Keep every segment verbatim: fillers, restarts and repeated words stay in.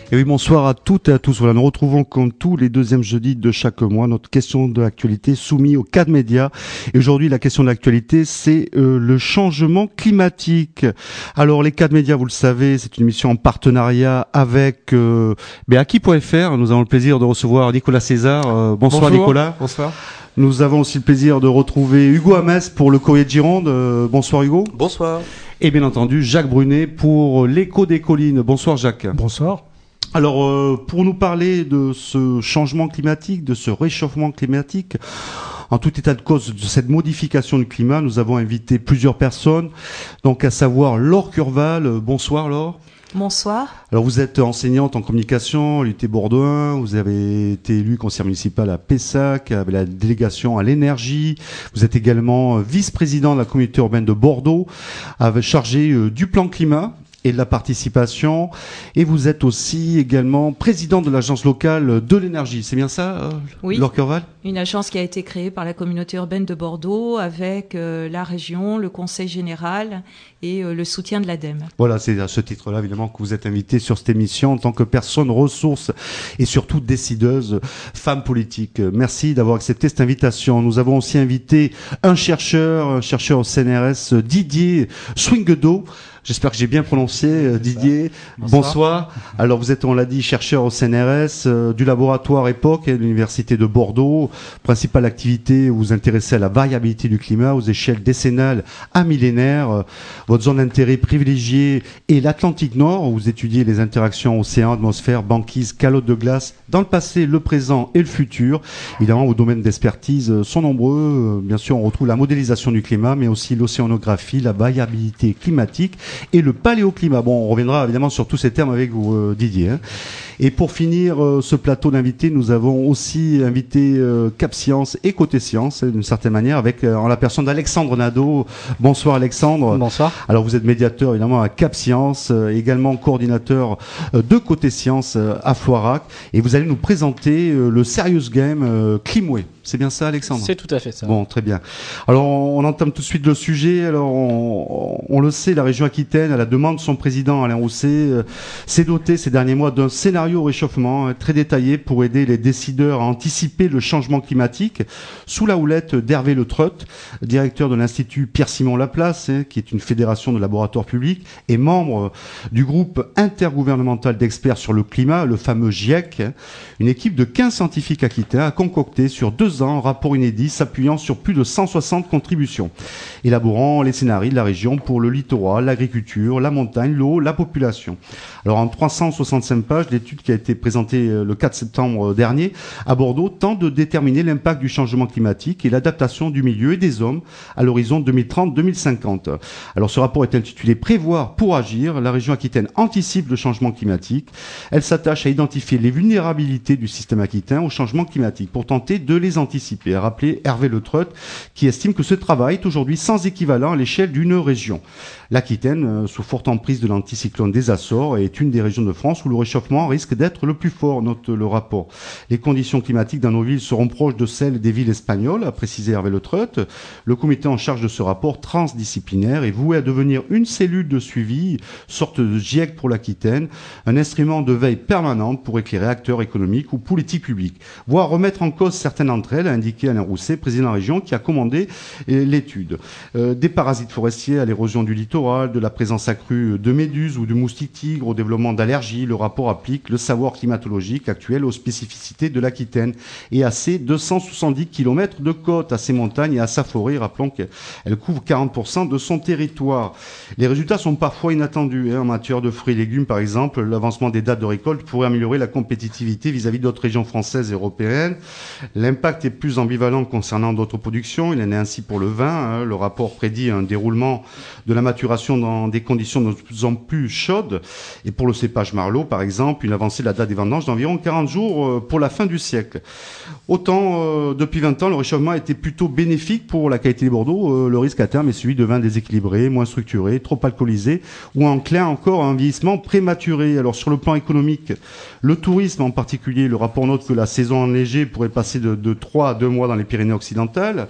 Et oui, bonsoir à toutes et à tous. Voilà, nous retrouvons comme tous les deuxièmes jeudis de chaque mois notre question de l'actualité soumise aux quatre médias. Et aujourd'hui, la question de l'actualité, c'est euh, le changement climatique. Alors, les quatre médias, vous le savez, c'est une émission en partenariat avec euh, Aki point F R. Nous avons le plaisir de recevoir Nicolas César. Euh, bonsoir Bonjour. Nicolas. Bonsoir. Nous avons aussi le plaisir de retrouver Hugo Hamès pour le Courrier de Gironde. Euh, bonsoir Hugo. Bonsoir. Et bien entendu, Jacques Brunet pour l'Écho des Collines. Bonsoir Jacques. Bonsoir. Alors, euh, pour nous parler de ce changement climatique, de ce réchauffement climatique, en tout état de cause de cette modification du climat, nous avons invité plusieurs personnes, donc à savoir Laure Curval. Bonsoir Laure. Bonsoir. Alors vous êtes enseignante en communication à l'U T Bordeaux un, vous avez été élue conseillère municipale à Pessac, avec la délégation à l'énergie, vous êtes également vice-président de la communauté urbaine de Bordeaux, avec chargé euh, du plan climat et de la participation, et vous êtes aussi également président de l'agence locale de l'énergie, c'est bien ça, euh, oui. Laure Curval ? Une agence qui a été créée par la communauté urbaine de Bordeaux avec euh, la région, le conseil général et euh, le soutien de l'ADEME. Voilà, c'est à ce titre-là évidemment que vous êtes invité sur cette émission en tant que personne ressource et surtout décideuse, femme politique. Merci d'avoir accepté cette invitation. Nous avons aussi invité un chercheur, un chercheur au C N R S, Didier Swinguedo. J'espère que j'ai bien prononcé, Didier. Bonsoir. Bonsoir. Alors vous êtes, on l'a dit, chercheur au C N R S, euh, du laboratoire EPOC de l'Université de Bordeaux. Principale activité, vous vous intéressez à la variabilité du climat aux échelles décennales à millénaires. Euh, votre zone d'intérêt privilégiée est l'Atlantique Nord, où vous étudiez les interactions océan, atmosphère, banquise, calotte de glace, dans le passé, le présent et le futur. Évidemment, vos domaines d'expertise sont nombreux. Euh, bien sûr, on retrouve la modélisation du climat, mais aussi l'océanographie, la variabilité climatique et le paléoclimat. Bon, on reviendra évidemment sur tous ces termes avec vous, euh, Didier. Hein. Et pour finir euh, ce plateau d'invités, nous avons aussi invité euh, Cap Science et Côté Science, d'une certaine manière, avec euh, en la personne d'Alexandre Nadeau. Bonsoir Alexandre. Bonsoir. Alors vous êtes médiateur évidemment à Cap Science, euh, également coordinateur euh, de Côté Science euh, à Floirac, et vous allez nous présenter euh, le Serious Game euh, Climway. C'est bien ça, Alexandre ? C'est tout à fait ça. Bon, très bien. Alors, on, on entame tout de suite le sujet. Alors, on, on le sait, la région Aquitaine, à la demande de son président, Alain Rousset, euh, s'est dotée ces derniers mois d'un scénario réchauffement euh, très détaillé pour aider les décideurs à anticiper le changement climatique, sous la houlette d'Hervé Le Treut, directeur de l'Institut Pierre-Simon Laplace, hein, qui est une fédération de laboratoires publics, et membre euh, du groupe intergouvernemental d'experts sur le climat, le fameux GIEC. Hein. Une équipe de quinze scientifiques aquitains a concocté sur deux ans un rapport inédit s'appuyant sur plus de cent soixante contributions, élaborant les scénarios de la région pour le littoral, l'agriculture, la montagne, l'eau, la population. Alors en trois cent soixante-cinq pages, l'étude qui a été présentée le quatre septembre dernier à Bordeaux tente de déterminer l'impact du changement climatique et l'adaptation du milieu et des hommes à l'horizon deux mille trente deux mille cinquante. Alors ce rapport est intitulé « Prévoir pour agir ». La région aquitaine anticipe le changement climatique. Elle s'attache à identifier les vulnérabilités du système aquitain au changement climatique pour tenter de les anticiper, a rappelé Hervé Le Treut, qui estime que ce travail est aujourd'hui sans équivalent à l'échelle d'une région. L'Aquitaine, euh, sous forte emprise de l'anticyclone des Açores, est une des régions de France où le réchauffement risque d'être le plus fort, note le rapport. Les conditions climatiques dans nos villes seront proches de celles des villes espagnoles, a précisé Hervé Le Treut. Le comité en charge de ce rapport transdisciplinaire est voué à devenir une cellule de suivi, sorte de GIEC pour l'Aquitaine, un instrument de veille permanente pour éclairer acteurs économiques ou politiques publiques, voire remettre en cause certaines d'entre elles, a indiqué Alain Rousset, président de la région, qui a commandé l'étude. Euh, des parasites forestiers à l'érosion du littoral, de la présence accrue de méduses ou de moustiques tigres au développement d'allergies, le rapport applique le savoir climatologique actuel aux spécificités de l'Aquitaine et à ses deux cent soixante-dix kilomètres de côte, à ses montagnes et à sa forêt. Rappelons qu'elle couvre quarante pour cent de son territoire. Les résultats sont parfois inattendus. Hein, en matière de fruits et légumes, par exemple, l'avancement des dates de récolte pourrait améliorer la compétitivité vis-à-vis d'autres régions françaises et européennes. L'impact est plus ambivalent concernant d'autres productions. Il en est ainsi pour le vin. Hein. Le rapport prédit un déroulement de la maturation dans des conditions de plus en plus chaudes. Et pour le cépage Marlot, par exemple, une avancée de la date des vendanges d'environ quarante jours pour la fin du siècle. Autant, euh, depuis vingt ans, le réchauffement a été plutôt bénéfique pour la qualité des Bordeaux. Euh, le risque à terme est celui de vins déséquilibrés, moins structurés, trop alcoolisés, ou enclin encore à un vieillissement prématuré. Alors sur le plan économique, le tourisme en particulier, le rapport note que la saison enneigée pourrait passer de, de trois à deux mois dans les Pyrénées occidentales.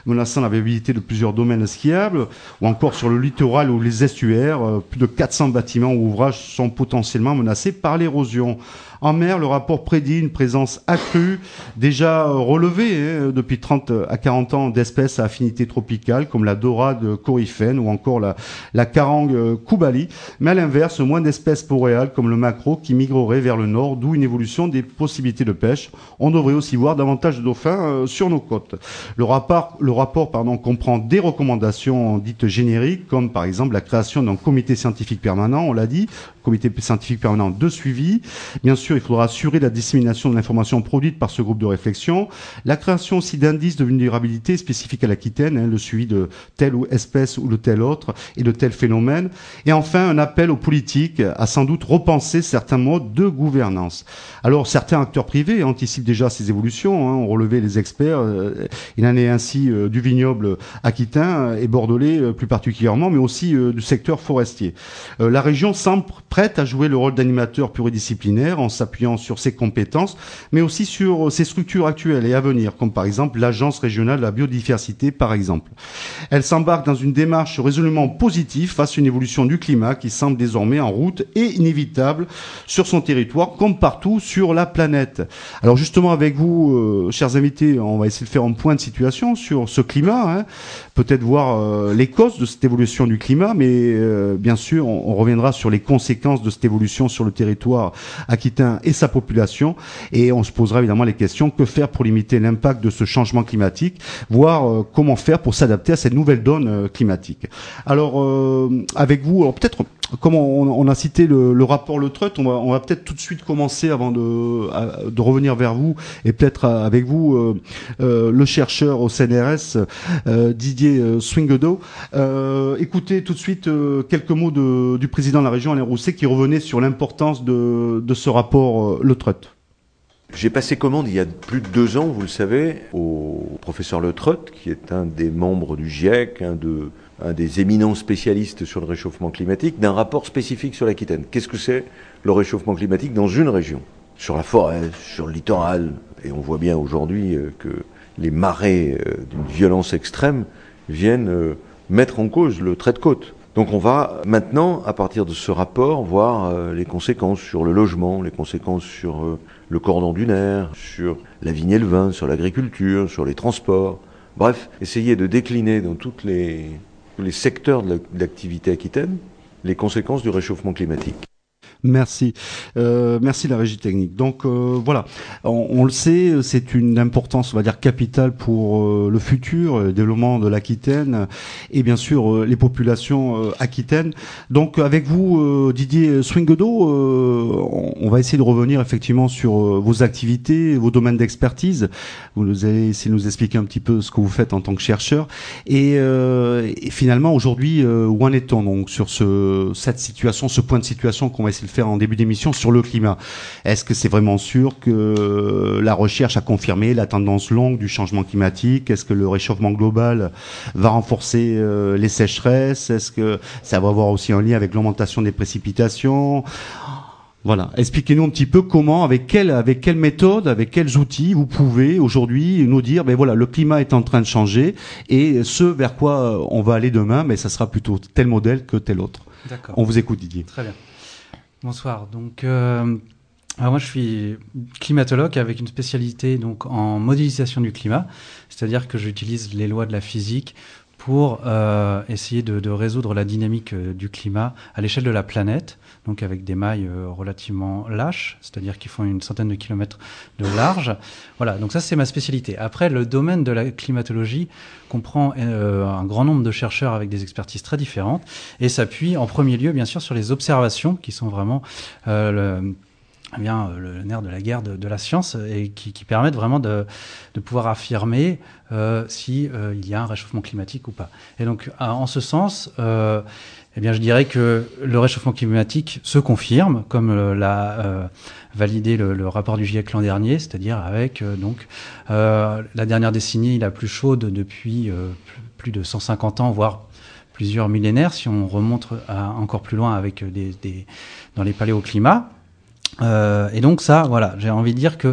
menaçant la viabilité de plusieurs domaines skiables, ou encore sur le littoral ou les estuaires, euh, plus de quatre cents bâtiments ou ouvrages sont potentiellement menacés par l'érosion. En mer, le rapport prédit une présence accrue, déjà relevée hein, depuis trente à quarante ans d'espèces à affinité tropicale, comme la dorade coryphène ou encore la, la carangue koubali. Mais à l'inverse, moins d'espèces boréales comme le maquereau qui migrerait vers le nord, d'où une évolution des possibilités de pêche. On devrait aussi voir davantage de dauphins euh, sur nos côtes. Le rapport, le rapport pardon, comprend des recommandations dites génériques, comme par exemple la création d'un comité scientifique permanent, on l'a dit, comité scientifique permanent de suivi. Bien sûr, il faudra assurer la dissémination de l'information produite par ce groupe de réflexion. La création aussi d'indices de vulnérabilité spécifiques à l'Aquitaine, hein, le suivi de telle ou espèce ou de tel autre et de tel phénomène. Et enfin, un appel aux politiques à sans doute repenser certains modes de gouvernance. Alors, certains acteurs privés anticipent déjà ces évolutions, hein, ont relevé les experts. Euh, il en est ainsi euh, du vignoble aquitain et bordelais euh, plus particulièrement, mais aussi euh, du secteur forestier. Euh, la région semble prête à jouer le rôle d'animateur pluridisciplinaire en s'appuyant sur ses compétences, mais aussi sur ses structures actuelles et à venir, comme par exemple l'Agence régionale de la biodiversité, par exemple. Elle s'embarque dans une démarche résolument positive face à une évolution du climat qui semble désormais en route et inévitable sur son territoire, comme partout sur la planète. Alors justement, avec vous, euh, chers invités, on va essayer de faire un point de situation sur ce climat, hein, peut-être voir euh, les causes de cette évolution du climat, mais euh, bien sûr, on, on reviendra sur les conséquences de cette évolution sur le territoire aquitain et sa population, et on se posera évidemment les questions: que faire pour limiter l'impact de ce changement climatique, voire euh, comment faire pour s'adapter à cette nouvelle donne euh, climatique. Alors euh, avec vous, alors peut-être comme on, on a cité le, le rapport Le Treut, on va, on va peut-être tout de suite commencer avant de, à, de revenir vers vous, et peut-être avec vous euh, euh, le chercheur au C N R S euh, Didier Swinguedo. Euh, écoutez tout de suite euh, quelques mots de, du président de la région Alain Rousset qui revenait sur l'importance de, de ce rapport euh, Le Treut. J'ai passé commande il y a plus de deux ans, vous le savez, au professeur Le Treut, qui est un des membres du GIEC, un, de, un des éminents spécialistes sur le réchauffement climatique, d'un rapport spécifique sur l'Aquitaine. Qu'est-ce que c'est le réchauffement climatique dans une région? Sur la forêt, sur le littoral, et on voit bien aujourd'hui que les marées d'une violence extrême viennent mettre en cause le trait de côte. Donc on va maintenant, à partir de ce rapport, voir euh, les conséquences sur le logement, les conséquences sur euh, le cordon dunaire, sur la vigne et le vin, sur l'agriculture, sur les transports. Bref, essayer de décliner dans toutes les, tous les secteurs de l'activité aquitaine les conséquences du réchauffement climatique. Merci, euh, merci la régie technique. Donc euh, voilà, on, on le sait, c'est une importance, on va dire capitale pour euh, le futur, le développement de l'Aquitaine et bien sûr euh, les populations euh, aquitaines. Donc avec vous, euh, Didier Swinguedo, euh, on, on va essayer de revenir effectivement sur euh, vos activités, vos domaines d'expertise. Vous allez essayer de nous expliquer un petit peu ce que vous faites en tant que chercheur et, euh, et finalement aujourd'hui, euh, où en est-on donc sur ce cette situation, ce point de situation qu'on va essayer de faire en début d'émission sur le climat. Est-ce que c'est vraiment sûr que la recherche a confirmé la tendance longue du changement climatique? Est-ce que le réchauffement global va renforcer euh, les sécheresses? Est-ce que ça va avoir aussi un lien avec l'augmentation des précipitations? Voilà. Expliquez-nous un petit peu comment, avec quelle, avec quelle méthode, avec quels outils vous pouvez aujourd'hui nous dire, ben voilà, le climat est en train de changer et ce vers quoi on va aller demain, mais ça sera plutôt tel modèle que tel autre. D'accord. On vous écoute, Didier. Très bien. Bonsoir. Donc, euh, alors moi, je suis climatologue avec une spécialité donc en modélisation du climat, c'est-à-dire que j'utilise les lois de la physique pour euh, essayer de, de résoudre la dynamique euh, du climat à l'échelle de la planète, donc avec des mailles euh, relativement lâches, c'est-à-dire qui font une centaine de kilomètres de large. Voilà, donc ça c'est ma spécialité. Après, le domaine de la climatologie comprend euh, un grand nombre de chercheurs avec des expertises très différentes et s'appuie en premier lieu, bien sûr, sur les observations qui sont vraiment euh, le Eh bien, le nerf de la guerre de, de la science et qui, qui permettent vraiment de, de pouvoir affirmer euh, si euh, il y a un réchauffement climatique ou pas. Et donc, en ce sens, euh, eh bien, je dirais que le réchauffement climatique se confirme, comme euh, l'a euh, validé le, le rapport du GIEC l'an dernier, c'est-à-dire avec euh, donc euh, la dernière décennie la plus chaude depuis euh, plus de cent cinquante ans, voire plusieurs millénaires, si on remonte à encore plus loin avec des, des dans les paléoclimats. Euh, et donc ça, voilà, j'ai envie de dire que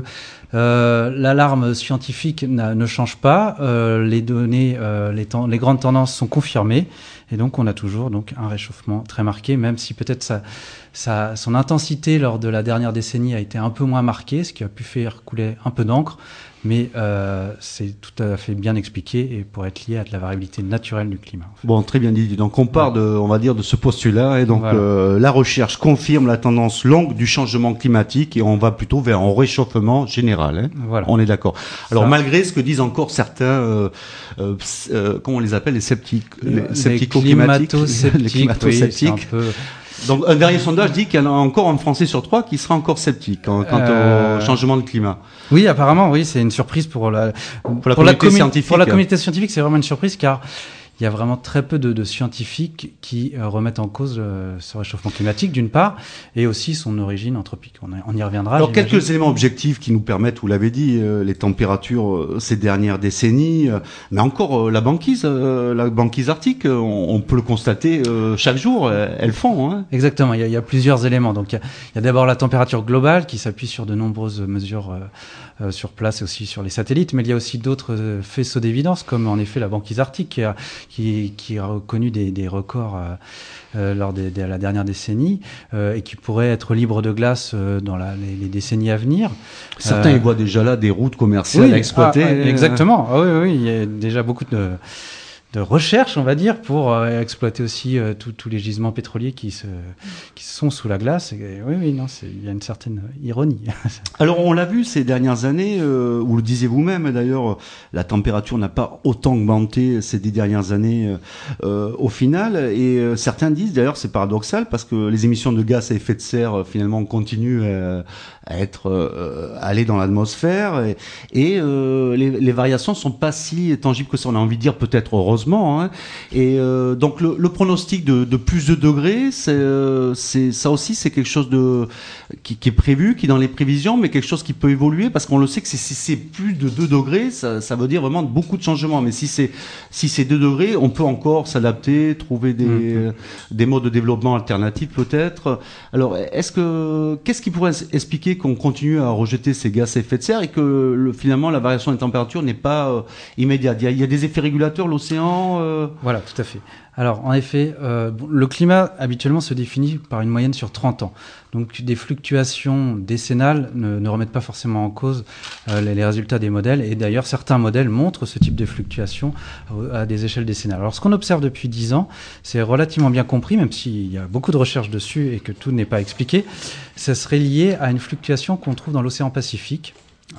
Euh, l'alarme scientifique ne change pas. Euh, les données, euh, les, ten- les grandes tendances sont confirmées. Et donc, on a toujours donc, un réchauffement très marqué, même si peut-être ça, ça, son intensité lors de la dernière décennie a été un peu moins marquée, ce qui a pu faire couler un peu d'encre. Mais euh, c'est tout à fait bien expliqué et pour être lié à de la variabilité naturelle du climat. En fait. Bon, très bien dit. Donc, on part de, on va dire, de ce postulat. Et donc, voilà. euh, la recherche confirme la tendance longue du changement climatique et on va plutôt vers un réchauffement général. Hein. Voilà. On est d'accord. Alors, Ça. malgré ce que disent encore certains, euh, euh, euh, comment on les appelle, les sceptiques, les, les sceptico-climatiques, les climato-sceptiques. Oui, peu... Donc, un dernier sondage dit qu'il y en a encore un Français sur trois qui sera encore sceptique hein, quant euh... au changement de climat. Oui, apparemment, oui, c'est une surprise pour la, pour la, pour communauté, la commu- scientifique. Pour la communauté scientifique, c'est vraiment une surprise car il y a vraiment très peu de, de scientifiques qui euh, remettent en cause euh, ce réchauffement climatique, d'une part, et aussi son origine anthropique. On, a, on y reviendra. Alors, j'imagine. Quelques éléments objectifs qui nous permettent, vous l'avez dit, euh, les températures euh, ces dernières décennies, euh, mais encore euh, la banquise, euh, la banquise arctique, euh, on, on peut le constater euh, chaque jour, euh, elles font. Hein. Exactement, il y, a, il y a plusieurs éléments. Donc, il y a, il y a d'abord la température globale qui s'appuie sur de nombreuses mesures euh, euh, sur place et aussi sur les satellites, mais il y a aussi d'autres euh, faisceaux d'évidence, comme en effet la banquise arctique, qui a, Qui, qui a connu des, des records euh, euh, lors de la dernière décennie euh, et qui pourrait être libre de glace euh, dans la, les, les décennies à venir. Certains euh, y voient déjà là des routes commerciales oui, à exploiter. Ah, exactement. Ah, oui, oui, il y a déjà beaucoup de, de recherche, on va dire, pour euh, exploiter aussi euh, tous les gisements pétroliers qui, se, qui sont sous la glace. Et, oui, oui, non, il y a une certaine ironie. Alors, on l'a vu ces dernières années, euh, vous le disiez vous-même d'ailleurs, la température n'a pas autant augmenté ces dix dernières années euh, au final. Et euh, certains disent, d'ailleurs, c'est paradoxal, parce que les émissions de gaz à effet de serre, finalement, continuent euh, à être euh, à aller dans l'atmosphère. Et, et euh, les, les variations sont pas si tangibles que ça. On a envie de dire peut-être heureusement. Hein. Et euh, donc le, le pronostic de, de plus de degrés, c'est, euh, c'est ça aussi, c'est quelque chose de qui, qui est prévu, qui est dans les prévisions, mais quelque chose qui peut évoluer parce qu'on le sait que c'est, si c'est plus de deux degrés, ça, ça veut dire vraiment beaucoup de changements. Mais si c'est si c'est deux degrés, on peut encore s'adapter, trouver des mmh. des modes de développement alternatifs peut-être. Alors est-ce que qu'est-ce qui pourrait expliquer qu'on continue à rejeter ces gaz à effet de serre et que le, finalement la variation des températures n'est pas euh, immédiate? Il y a, il y a des effets régulateurs, l'océan. Euh... Voilà, tout à fait. Alors, en effet, euh, le climat habituellement se définit par une moyenne sur trente ans. Donc, des fluctuations décennales ne, ne remettent pas forcément en cause euh, les, les résultats des modèles. Et d'ailleurs, certains modèles montrent ce type de fluctuations à, à des échelles décennales. Alors, ce qu'on observe depuis dix ans, c'est relativement bien compris, même s'il y a beaucoup de recherches dessus et que tout n'est pas expliqué. Ça serait lié à une fluctuation qu'on trouve dans l'océan Pacifique.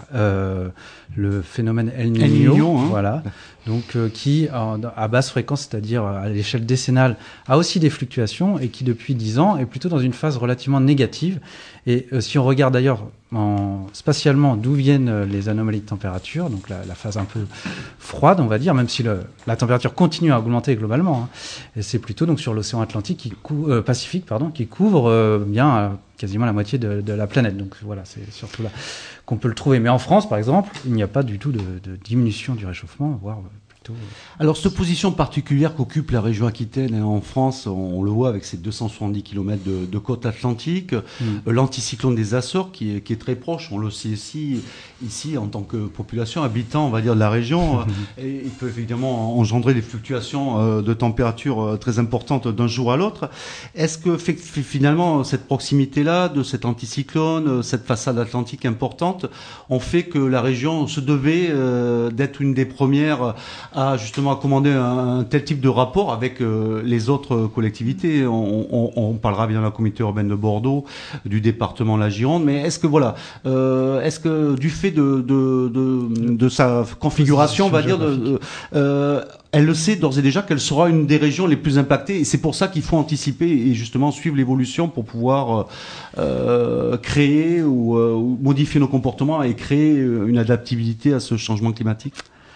Euh, le phénomène El Niño, El Niño hein. voilà, donc euh, qui en, à basse fréquence, c'est-à-dire à l'échelle décennale, a aussi des fluctuations et qui depuis dix ans est plutôt dans une phase relativement négative. Et euh, si on regarde d'ailleurs en, spatialement d'où viennent euh, les anomalies de température, donc la, la phase un peu froide, on va dire, même si le, la température continue à augmenter globalement, hein, et c'est plutôt donc sur l'océan Atlantique, qui cou- euh, Pacifique, pardon, qui couvre euh, bien euh, quasiment la moitié de, de la planète. Donc voilà, c'est surtout là qu'on peut le trouver. Mais en France, par exemple, il n'y a pas du tout de, de diminution du réchauffement, voire plutôt... Alors, cette position particulière qu'occupe la région Aquitaine hein, en France, on, on le voit avec ses deux cent soixante-dix kilomètres de, de côte atlantique, mmh. euh, l'anticyclone des Açores qui est, qui est très proche, on le sait ici, ici en tant que population, habitant, on va dire, de la région, euh, et il peut évidemment engendrer des fluctuations euh, de température euh, très importantes d'un jour à l'autre. Est-ce que fait, fait, finalement, cette proximité-là, de cet anticyclone, euh, cette façade atlantique importante, ont fait que la région se devait euh, d'être une des premières à justement à commander un, un tel type de rapport avec euh, les autres collectivités. On, on, on parlera bien de la communauté urbaine de Bordeaux, du département de la Gironde, mais est-ce que voilà, euh, est-ce que du fait de de, de, de sa configuration, on va dire, de, euh, elle le sait d'ores et déjà qu'elle sera une des régions les plus impactées, et c'est pour ça qu'il faut anticiper et justement suivre l'évolution pour pouvoir euh, créer ou, euh, ou modifier nos comportements et créer une adaptabilité à ce changement climatique.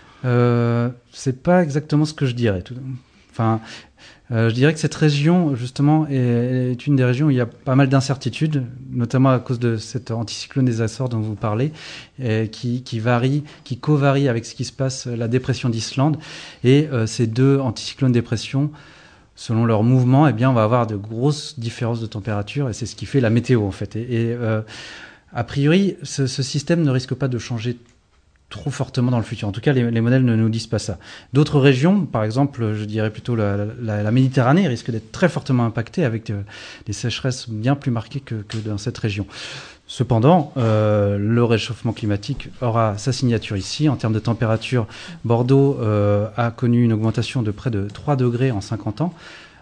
Euh, c'est pas exactement ce que je dirais. Tout... Enfin, euh, je dirais que cette région, justement, est, est une des régions où il y a pas mal d'incertitudes, notamment à cause de cet anticyclone des Açores dont vous parlez, et qui, qui varie, qui co-varie avec ce qui se passe, la dépression d'Islande. Et euh, ces deux anticyclones dépression, selon leur mouvement, eh bien, on va avoir de grosses différences de température, et c'est ce qui fait la météo, en fait. Et, et euh, A priori, ce, ce système ne risque pas de changer trop fortement dans le futur. En tout cas, les, les modèles ne nous disent pas ça. D'autres régions, par exemple, je dirais plutôt la, la, la Méditerranée, risquent d'être très fortement impactées avec de, des sécheresses bien plus marquées que, que dans cette région. Cependant, euh, le réchauffement climatique aura sa signature ici. En termes de température, Bordeaux euh, a connu une augmentation de près de trois degrés en cinquante ans,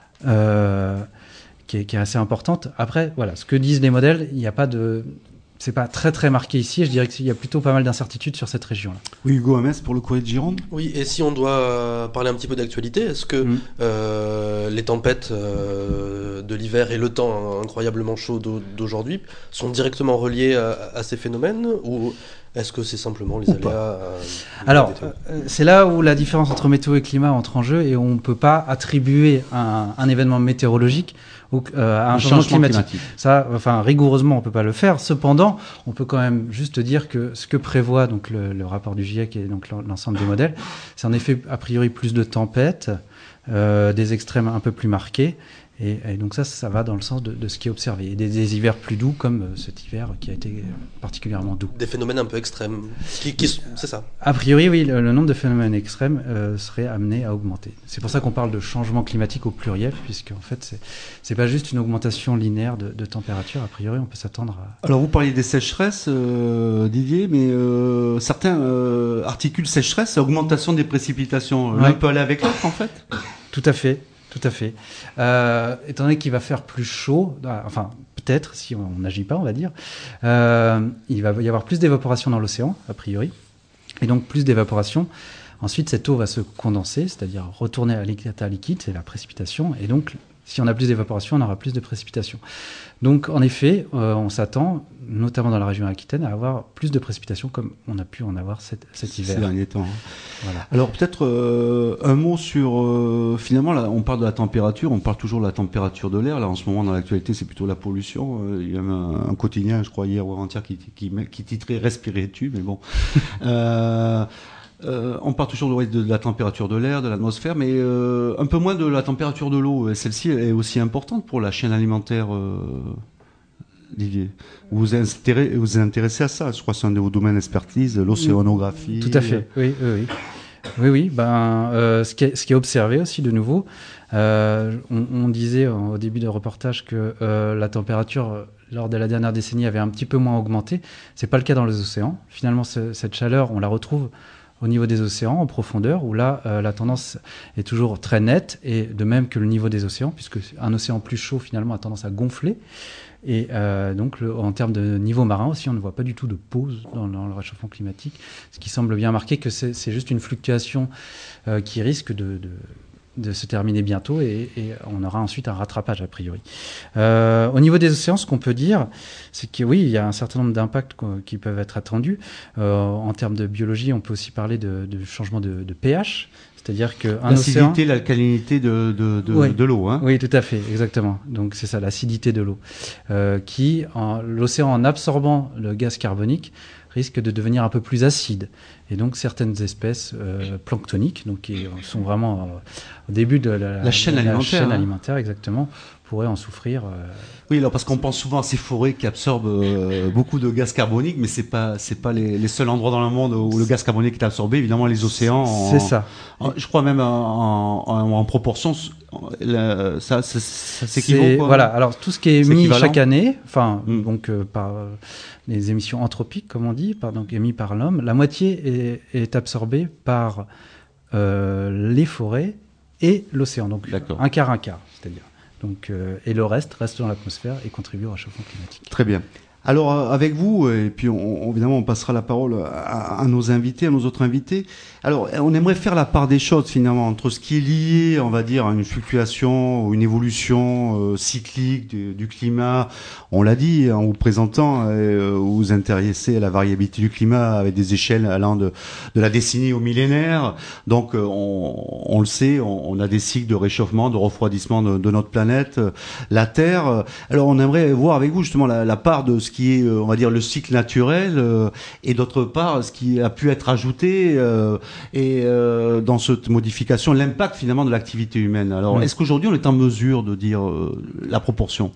euh, qui, est, qui est assez importante. Après, voilà, ce que disent les modèles, il n'y a pas de... C'est pas très très marqué ici. Je dirais qu'il y a plutôt pas mal d'incertitudes sur cette région-là. Oui, Hugo Hamès pour le Courrier de Gironde. Oui, et si on doit parler un petit peu d'actualité, est-ce que mmh. euh, les tempêtes euh, de l'hiver et le temps incroyablement chaud d'aujourd'hui sont directement reliés à, à ces phénomènes, ou est-ce que c'est simplement les aléas euh, Alors, euh, c'est là où la différence entre météo et climat entre en jeu, et on ne peut pas attribuer un, un événement météorologique au, euh, à un, un changement, changement climatique. climatique. Ça, enfin, rigoureusement, on ne peut pas le faire. Cependant, on peut quand même juste dire que ce que prévoit donc, le, le rapport du GIEC et donc l'ensemble des modèles, c'est en effet, a priori, plus de tempêtes, euh, des extrêmes un peu plus marqués. Et, et donc ça, ça va dans le sens de, de ce qui est observé. Et des, des hivers plus doux, comme euh, cet hiver qui a été particulièrement doux. Des phénomènes un peu extrêmes, qui, qui, c'est ça? A priori, oui, le, le nombre de phénomènes extrêmes euh, serait amené à augmenter. C'est pour ça qu'on parle de changement climatique au pluriel, puisque en fait, c'est, c'est pas juste une augmentation linéaire de, de température. A priori, on peut s'attendre à... Alors, vous parliez des sécheresses, euh, Didier, mais euh, certains euh, articulent sécheresse et augmentation des précipitations. L'un ouais. peut aller avec l'autre, en fait? Tout à fait. Tout à fait. Euh, étant donné qu'il va faire plus chaud, enfin peut-être si on n'agit pas, on va dire, euh, il va y avoir plus d'évaporation dans l'océan, a priori, et donc plus d'évaporation. Ensuite, cette eau va se condenser, c'est-à-dire retourner à l'état liquide, c'est la précipitation, et donc si on a plus d'évaporation, on aura plus de précipitations. Donc, en effet, euh, on s'attend, notamment dans la région Aquitaine, à avoir plus de précipitations comme on a pu en avoir cet, cet hiver. Ces derniers temps. Voilà. Alors, peut-être euh, un mot sur... Euh, finalement, là, on parle de la température, on parle toujours de la température de l'air. Là, en ce moment, dans l'actualité, c'est plutôt la pollution. Euh, il y a un, un quotidien, je crois, hier ou avant-hier, qui, qui, qui titrait « Respirer-tu », mais bon... euh, Euh, on parle toujours de, de, de la température de l'air, de l'atmosphère, mais euh, un peu moins de la température de l'eau. Celle-ci est aussi importante pour la chaîne alimentaire, euh, Didier. Vous vous intéressez, vous intéressez à ça, je crois que c'est un de vos domaines d'expertise, l'océanographie. Tout à fait, oui, oui, oui. Oui, oui. Ben, euh, ce, qui est, ce qui est observé aussi de nouveau, euh, on, on disait au début du reportage que euh, la température lors de la dernière décennie avait un petit peu moins augmenté. C'est pas le cas dans les océans. Finalement, ce, cette chaleur, on la retrouve au niveau des océans, en profondeur, où là, euh, la tendance est toujours très nette, et de même que le niveau des océans, puisque un océan plus chaud, finalement, a tendance à gonfler. Et euh, donc, le, en termes de niveau marin aussi, on ne voit pas du tout de pause dans, dans le réchauffement climatique, ce qui semble bien marquer que c'est, c'est juste une fluctuation euh, qui risque de... de de se terminer bientôt, et, et on aura ensuite un rattrapage a priori. Euh, au niveau des océans, ce qu'on peut dire, c'est que oui, il y a un certain nombre d'impacts qui peuvent être attendus. Euh, en termes de biologie, on peut aussi parler de, de changement de, de pH, c'est-à-dire que un l'acidité, océan... l'alcalinité de, de, de, oui. de l'eau. Hein. Oui, tout à fait, exactement. Donc c'est ça, l'acidité de l'eau, euh, qui, en, l'océan en absorbant le gaz carbonique, risque de devenir un peu plus acide. Et donc certaines espèces euh, planctoniques, donc qui sont vraiment euh, au début de la, la chaîne de la alimentaire, chaîne hein. alimentaire, exactement, pourraient en souffrir. Euh, oui, alors parce qu'on pense souvent à ces forêts qui absorbent euh, beaucoup de gaz carbonique, mais c'est pas c'est pas les, les seuls endroits dans le monde où le gaz carbonique est absorbé. Évidemment, les océans. En, c'est ça. En, je crois même en, en, en proportion. La, ça, ça, ça s'équivaut. C'est, quoi, voilà. Alors tout ce qui est émis chaque année, enfin mm. donc euh, par euh, les émissions anthropiques, comme on dit, par, donc émis par l'homme, la moitié est, est absorbée par euh, les forêts et l'océan. Donc D'accord. un quart, un quart, c'est-à-dire. Donc, euh, et le reste reste dans l'atmosphère et contribue au réchauffement climatique. Très bien. Alors avec vous, et puis on, évidemment on passera la parole à, à nos invités, à nos autres invités. Alors on aimerait faire la part des choses finalement entre ce qui est lié, on va dire, à une fluctuation ou une évolution euh, cyclique du, du climat. On l'a dit en vous présentant, euh, vous vous intéressez à la variabilité du climat avec des échelles allant de, de la décennie au millénaire. Donc euh, on, on le sait, on, on a des cycles de réchauffement, de refroidissement de, de notre planète, euh, la Terre. Alors on aimerait voir avec vous justement la, la part de ce qui est, on va dire, le cycle naturel, euh, et d'autre part, ce qui a pu être ajouté, euh, et euh, dans cette modification, l'impact finalement de l'activité humaine. Alors, mmh. est-ce qu'aujourd'hui on est en mesure de dire euh, la proportion ?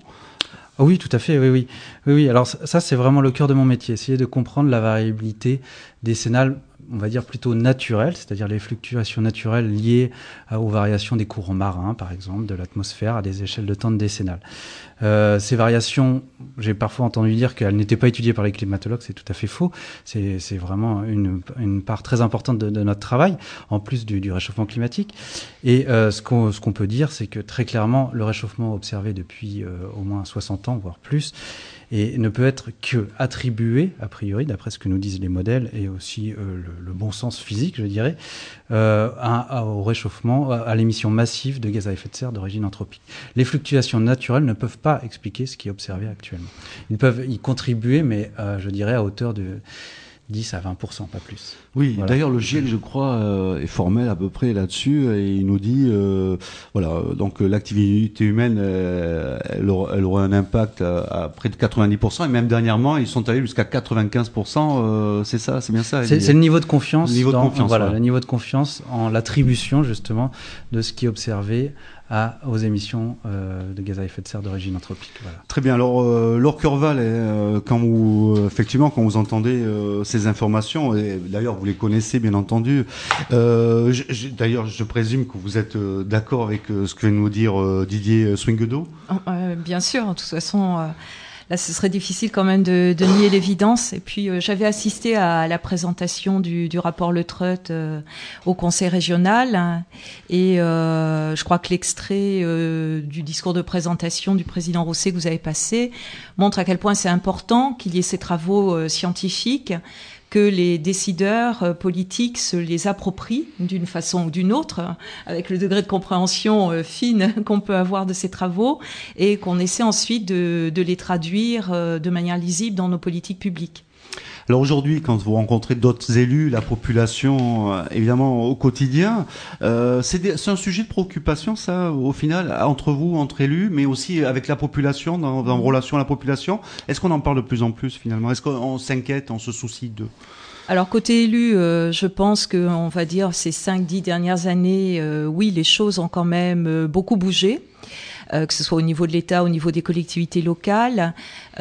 Ah oui, tout à fait, oui, oui. Oui, oui. Alors ça, c'est vraiment le cœur de mon métier, essayer de comprendre la variabilité décennale, on va dire plutôt naturelle, c'est-à-dire les fluctuations naturelles liées à, aux variations des courants marins, par exemple, de l'atmosphère à des échelles de temps décennales. Euh, ces variations, j'ai parfois entendu dire qu'elles n'étaient pas étudiées par les climatologues, c'est tout à fait faux. C'est, c'est vraiment une, une part très importante de, de notre travail, en plus du, du réchauffement climatique. Et euh, ce, qu'on, ce qu'on peut dire, c'est que très clairement, le réchauffement observé depuis euh, au moins soixante ans, voire plus, et ne peut être que attribué, a priori, d'après ce que nous disent les modèles, et aussi euh, le, le bon sens physique, je dirais, euh, à, à, au réchauffement, à, à l'émission massive de gaz à effet de serre d'origine anthropique. Les fluctuations naturelles ne peuvent pas expliquer ce qui est observé actuellement. Ils peuvent y contribuer, mais euh, je dirais à hauteur de dix à vingt pour cent, pas plus. Oui, voilà. D'ailleurs le GIEC, je crois, euh, est formel à peu près là-dessus, et il nous dit, euh, voilà, donc l'activité humaine, euh, elle, aura, elle aura un impact à, à près de quatre-vingt-dix pour cent, et même dernièrement, ils sont allés jusqu'à quatre-vingt-quinze pour cent, euh, c'est ça, c'est bien ça. C'est, c'est le niveau de confiance, le niveau dans, de confiance, voilà, voilà. le niveau de confiance en l'attribution justement de ce qui est observé à, aux émissions euh, de gaz à effet de serre d'origine anthropique. Voilà. Très bien. Alors, euh, Laure Curval, euh, quand vous, effectivement, quand vous entendez euh, ces informations, et d'ailleurs vous les connaissez bien entendu, euh, j- j- d'ailleurs je présume que vous êtes euh, d'accord avec euh, ce que vient de nous dire euh, Didier Swinguedo. Euh, bien sûr, de toute façon... Euh... Là, ce serait difficile quand même de, de nier l'évidence. Et puis, euh, j'avais assisté à la présentation du, du rapport Le Treut euh, au Conseil régional. Hein, et euh, je crois que l'extrait euh, du discours de présentation du président Rousset que vous avez passé montre à quel point c'est important qu'il y ait ces travaux euh, scientifiques, que les décideurs euh, politiques se les approprient d'une façon ou d'une autre, avec le degré de compréhension euh, fine qu'on peut avoir de ces travaux, et qu'on essaie ensuite de, de les traduire euh, de manière lisible dans nos politiques publiques. Alors aujourd'hui, quand vous rencontrez d'autres élus, la population, euh, évidemment au quotidien, euh, c'est, des, c'est un sujet de préoccupation, ça, au final, entre vous, entre élus, mais aussi avec la population, dans, dans relation à la population. Est-ce qu'on en parle de plus en plus finalement ? Est-ce qu'on s'inquiète, on se soucie d'eux ? Alors côté élu, euh, je pense que on va dire ces cinq dix dernières années, euh, oui, les choses ont quand même euh, beaucoup bougé. Euh, que ce soit au niveau de l'État, au niveau des collectivités locales.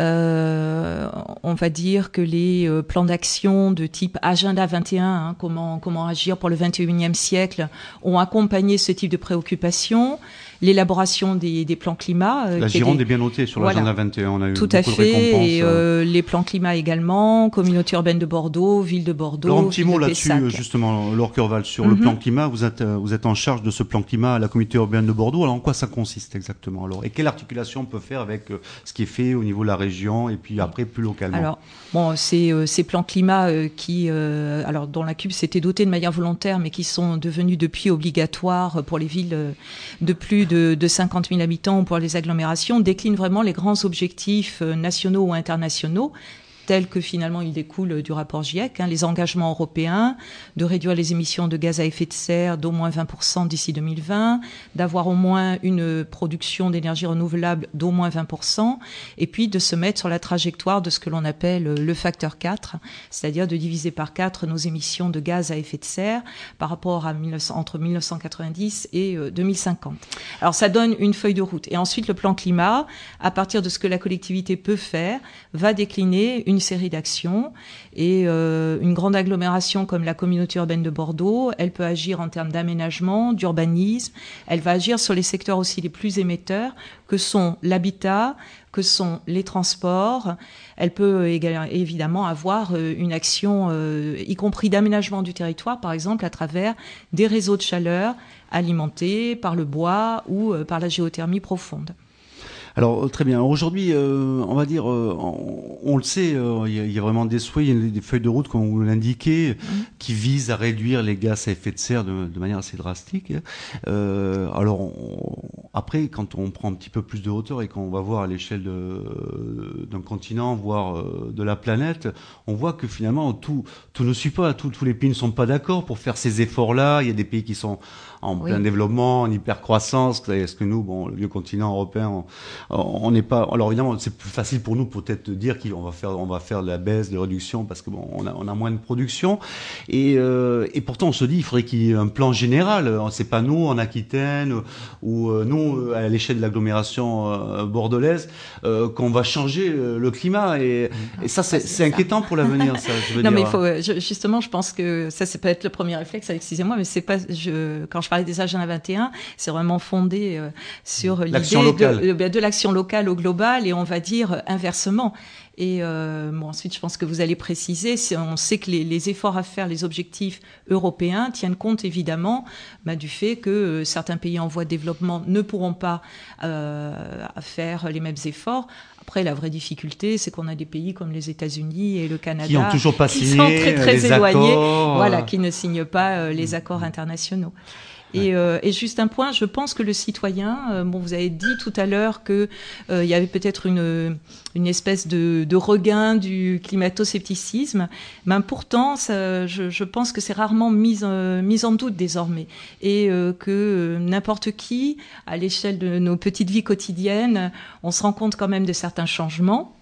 Euh, on va dire que les euh, plans d'action de type Agenda vingt et un, hein, comment, comment agir pour le vingt et unième siècle, ont accompagné ce type de préoccupations. L'élaboration des, des plans climat. Euh, La Gironde des... est bien notée sur voilà. l'agenda vingt et un, on a eu Tout beaucoup à de fait, récompenses. et euh, les plans climat également, communauté urbaine de Bordeaux, ville de Bordeaux, Alors un petit mot de là-dessus, Pessac. justement, Laure Curval, sur mm-hmm. le plan climat, vous êtes, vous êtes en charge de ce plan climat à la communauté urbaine de Bordeaux. Alors en quoi ça consiste exactement alors ? Et quelle articulation on peut faire avec euh, ce qui est fait au niveau de la région et puis après plus localement ? Alors, bon, c'est euh, ces plans climat euh, qui, euh, alors dont la C U B s'était dotée de manière volontaire, mais qui sont devenus depuis obligatoires pour les villes euh, de plus de, de cinquante mille habitants ou pour les agglomérations, déclinent vraiment les grands objectifs euh, nationaux ou internationaux, tels que finalement ils découlent du rapport GIEC, hein, les engagements européens de réduire les émissions de gaz à effet de serre d'au moins vingt pour cent d'ici deux mille vingt, d'avoir au moins une production d'énergie renouvelable d'au moins vingt pour cent, et puis de se mettre sur la trajectoire de ce que l'on appelle le facteur quatre, c'est-à-dire de diviser par quatre nos émissions de gaz à effet de serre par rapport à mille neuf cents, entre mille neuf cent quatre-vingt-dix et euh, deux mille cinquante. Alors ça donne une feuille de route. Et ensuite le plan climat, à partir de ce que la collectivité peut faire, va décliner une série d'actions, et euh, une grande agglomération comme la communauté urbaine de Bordeaux, elle peut agir en termes d'aménagement, d'urbanisme, elle va agir sur les secteurs aussi les plus émetteurs que sont l'habitat, que sont les transports. Elle peut également, évidemment avoir une action, euh, y compris d'aménagement du territoire, par exemple à travers des réseaux de chaleur alimentés par le bois ou euh, par la géothermie profonde. Alors très bien. Aujourd'hui, euh, on va dire, euh, on, on le sait, euh, il, y a, il y a vraiment des souhaits, il y a des feuilles de route, comme vous l'indiquez, mmh. qui visent à réduire les gaz à effet de serre de, de manière assez drastique. Euh, alors on, après, quand on prend un petit peu plus de hauteur et qu'on va voir à l'échelle de, d'un continent, voire euh, de la planète, on voit que finalement tout, tout ne suit pas, tout, tous les pays ne sont pas d'accord pour faire ces efforts-là. Il y a des pays qui sont en Oui. plein développement, en hyper-croissance. Est-ce que nous, bon, le vieux continent européen, on n'est pas... Alors évidemment, c'est plus facile pour nous peut-être de dire qu'on va faire, on va faire de la baisse, de réduction, parce que bon, on a, on a moins de production. Et, euh, et pourtant, on se dit, il faudrait qu'il y ait un plan général. C'est pas nous, en Aquitaine, ou euh, nous, à l'échelle de l'agglomération euh, bordelaise, euh, qu'on va changer euh, le climat. Et, et ça, c'est, c'est c'est inquiétant pour l'avenir, ça, je veux non, dire. mais il faut, je, justement, je pense que ça, c'est peut-être le premier réflexe, excusez-moi, mais c'est pas, je, quand je parlais des agenda vingt et un, c'est vraiment fondé euh, sur l'action l'idée locale. de, de, de l'action locale au global, et on va dire inversement. Et euh, bon, ensuite, je pense que vous allez préciser, on sait que les, les efforts à faire, les objectifs européens tiennent compte évidemment bah, du fait que euh, certains pays en voie de développement ne pourront pas euh, faire les mêmes efforts. Après, la vraie difficulté, c'est qu'on a des pays comme les États-Unis et le Canada qui ont toujours pas qui signé sont très très les éloignés, accords, voilà, euh... qui ne signent pas euh, les accords internationaux. Et, euh, et juste un point, je pense que le citoyen, euh, bon, vous avez dit tout à l'heure que euh, il y avait peut-être une une espèce de, de regain du climato-scepticisme, mais pourtant, ça, je, je pense que c'est rarement mis, euh, mis en doute désormais, et euh, que euh, n'importe qui, à l'échelle de nos petites vies quotidiennes, on se rend compte quand même de certains changements.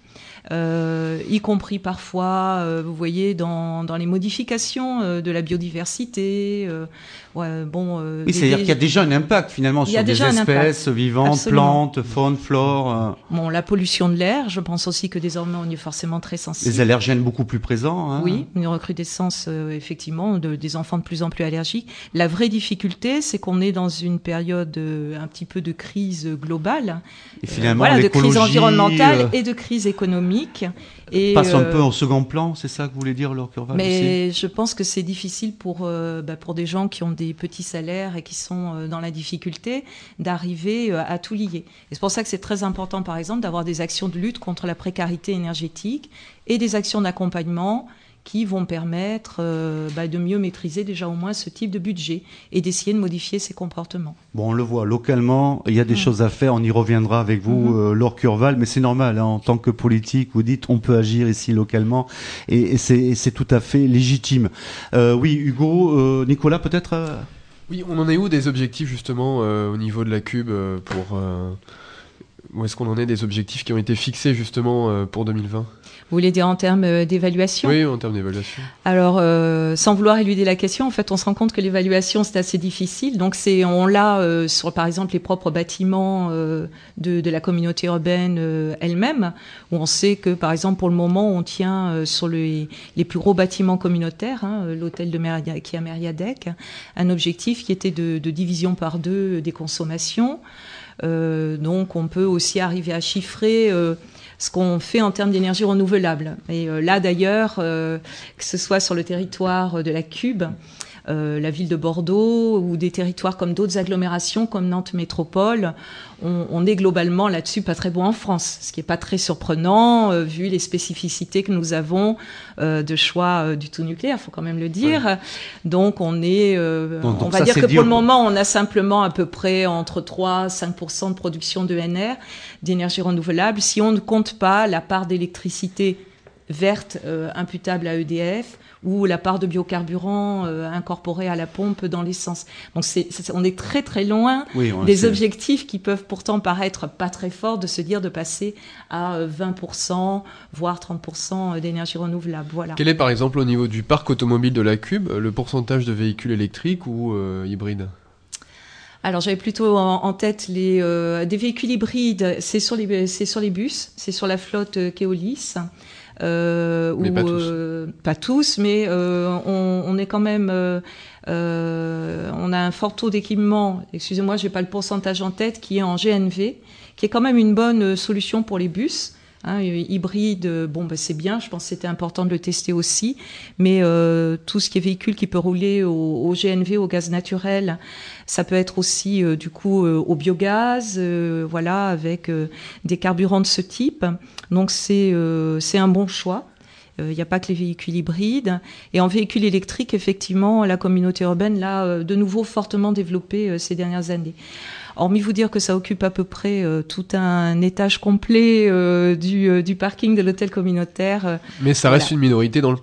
Euh, y compris parfois, euh, vous voyez, dans, dans les modifications euh, de la biodiversité. Euh, ouais, bon, euh, oui, des, c'est-à-dire des... qu'il y a déjà un impact finalement sur des espèces vivantes, Absolument. plantes, faune, flore. Euh... Bon, la pollution de l'air, je pense aussi que désormais on y est forcément très sensible. Les allergènes beaucoup plus présents. Hein. Oui, une recrudescence euh, effectivement de, des enfants de plus en plus allergiques. La vraie difficulté, c'est qu'on est dans une période euh, un petit peu de crise globale. Et finalement, euh, voilà, de crise environnementale euh... et de crise économique. Et passe un euh, peu au second plan, c'est ça que vous voulez dire, Laure Curval? Mais aussi je pense que c'est difficile pour euh, bah, pour des gens qui ont des petits salaires et qui sont euh, dans la difficulté d'arriver euh, à tout lier. Et c'est pour ça que c'est très important, par exemple, d'avoir des actions de lutte contre la précarité énergétique et des actions d'accompagnement qui vont permettre euh, bah, de mieux maîtriser déjà au moins ce type de budget et d'essayer de modifier ses comportements. Bon, on le voit, localement, il y a des mmh. choses à faire, on y reviendra avec vous, mmh. euh, Laure Curval, mais c'est normal, hein, en tant que politique, vous dites on peut agir ici localement, et, et, c'est, et c'est tout à fait légitime. Euh, oui, Hugo, euh, Nicolas, peut-être euh... Oui, on en est où des objectifs justement euh, au niveau de la Cube euh, pour... Euh... Où est-ce qu'on en est des objectifs qui ont été fixés justement euh, pour deux mille vingt? Vous voulez dire en termes d'évaluation? Oui, en termes d'évaluation. Alors, euh, sans vouloir éluder la question, en fait, on se rend compte que l'évaluation, c'est assez difficile. Donc, c'est, on l'a euh, sur, par exemple, les propres bâtiments euh, de, de la communauté urbaine euh, elle-même, où on sait que, par exemple, pour le moment, on tient euh, sur les, les plus gros bâtiments communautaires, hein, l'hôtel de Mériadec, qui est à Mériadec, un objectif qui était de, de division par deux des consommations. Euh, donc, on peut aussi arriver à chiffrer euh, ce qu'on fait en termes d'énergie renouvelable. Et euh, là, d'ailleurs, euh, que ce soit sur le territoire de la Cube, euh, la ville de Bordeaux ou des territoires comme d'autres agglomérations comme Nantes Métropole, on, on est globalement là-dessus pas très bon en France, ce qui n'est pas très surprenant euh, vu les spécificités que nous avons euh, de choix euh, du tout nucléaire, il faut quand même le dire. Ouais. Donc on est, euh, donc, donc on va ça, dire que pour dur. Le moment, on a simplement à peu près entre trois à cinq pour cent de production de N R, d'énergie renouvelable, si on ne compte pas la part d'électricité verte euh, imputable à E D F ou la part de biocarburants euh, incorporés à la pompe dans l'essence. Donc c'est, c'est, on est très très loin oui, des sait. objectifs qui peuvent pourtant paraître pas très forts, de se dire de passer à vingt pour cent, voire trente pour cent d'énergie renouvelable. Voilà. Quel est par exemple au niveau du parc automobile de la Cube le pourcentage de véhicules électriques ou euh, hybrides ? Alors j'avais plutôt en, en tête les, euh, des véhicules hybrides, c'est sur, les, c'est sur les bus, c'est sur la flotte euh, Keolis. Euh, mais où, pas tous. Euh, pas tous, mais euh, on, on est quand même, euh, euh, on a un fort taux d'équipement. Excusez-moi, j'ai pas le pourcentage en tête, qui est en G N V, qui est quand même une bonne solution pour les bus. Hein, hybride, bon, bah, c'est bien. Je pense que c'était important de le tester aussi. Mais euh, tout ce qui est véhicule qui peut rouler au, au G N V, au gaz naturel, ça peut être aussi euh, du coup euh, au biogaz, euh, voilà, avec euh, des carburants de ce type. Donc c'est euh, c'est un bon choix. Il euh, n'y a pas que les véhicules hybrides. Et en véhicule électrique, effectivement, la communauté urbaine l'a euh, de nouveau fortement développée euh, ces dernières années. Hormis vous dire que ça occupe à peu près euh, tout un étage complet euh, du, euh, du parking de l'hôtel communautaire. Euh, Mais ça voilà. reste une minorité dans le parc.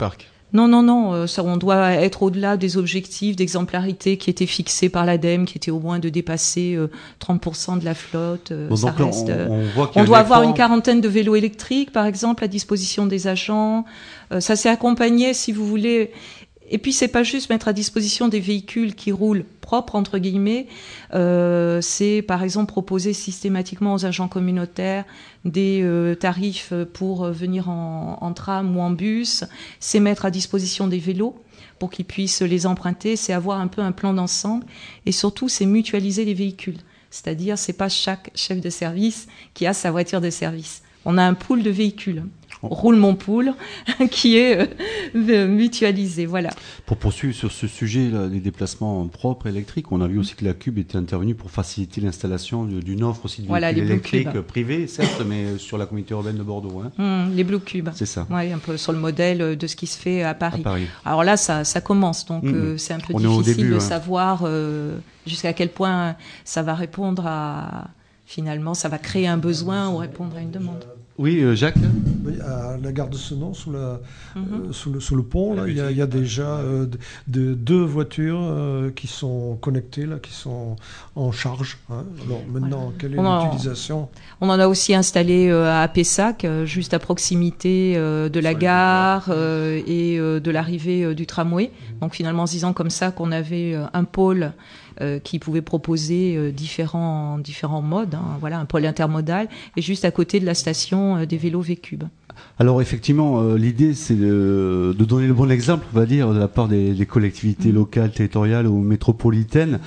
Non, non, non, ça, on doit être au-delà des objectifs d'exemplarité qui étaient fixés par l'ADEME, qui étaient au moins de dépasser euh, trente pour cent de la flotte. Euh, bon, ça donc reste, on, on, voit on doit avoir effort... une quarantaine de vélos électriques, par exemple, à disposition des agents. Euh, ça s'est accompagné, si vous voulez... Et puis, c'est pas juste mettre à disposition des véhicules qui roulent propres, entre guillemets. Euh, c'est, par exemple, proposer systématiquement aux agents communautaires des euh, tarifs pour venir en, en tram ou en bus. C'est mettre à disposition des vélos pour qu'ils puissent les emprunter. C'est avoir un peu un plan d'ensemble. Et surtout, c'est mutualiser les véhicules. C'est-à-dire, c'est pas chaque chef de service qui a sa voiture de service. On a un pool de véhicules. Roule mon pool, qui est euh, mutualisé, voilà. Pour poursuivre sur ce sujet là, des déplacements propres électriques, on a vu aussi que la Cube était intervenue pour faciliter l'installation d'une offre aussi de voilà, véhicules électriques privés, certes, mais sur la communauté urbaine de Bordeaux. Hein. Mmh, les Blue Cubes. C'est ça. Ouais, un peu sur le modèle de ce qui se fait à Paris. À Paris. Alors là, ça, ça commence, donc mmh. euh, c'est un peu on difficile début, de hein. savoir euh, jusqu'à quel point ça va répondre à... Finalement, ça va créer un besoin ou répondre à une demande. Oui, euh, Jacques. Oui, à la gare de Senon, sous, la, mm-hmm. euh, sous, le, sous le pont, là, il y, y a déjà euh, de, de, deux voitures euh, qui sont connectées, là, qui sont en charge. Hein. Alors maintenant, quelle est on l'utilisation en, On en a aussi installé euh, à Pessac, euh, juste à proximité euh, de la gare euh, et euh, de l'arrivée euh, du tramway. Mm-hmm. Donc finalement, en se disant comme ça qu'on avait euh, un pôle Euh, qui pouvait proposer euh, différents, différents modes, hein, voilà, un pôle intermodal, et juste à côté de la station euh, des vélos V-Cube. Alors effectivement, euh, l'idée c'est de, de donner le bon exemple, on va dire, de la part des, des collectivités mmh. locales, territoriales ou métropolitaines.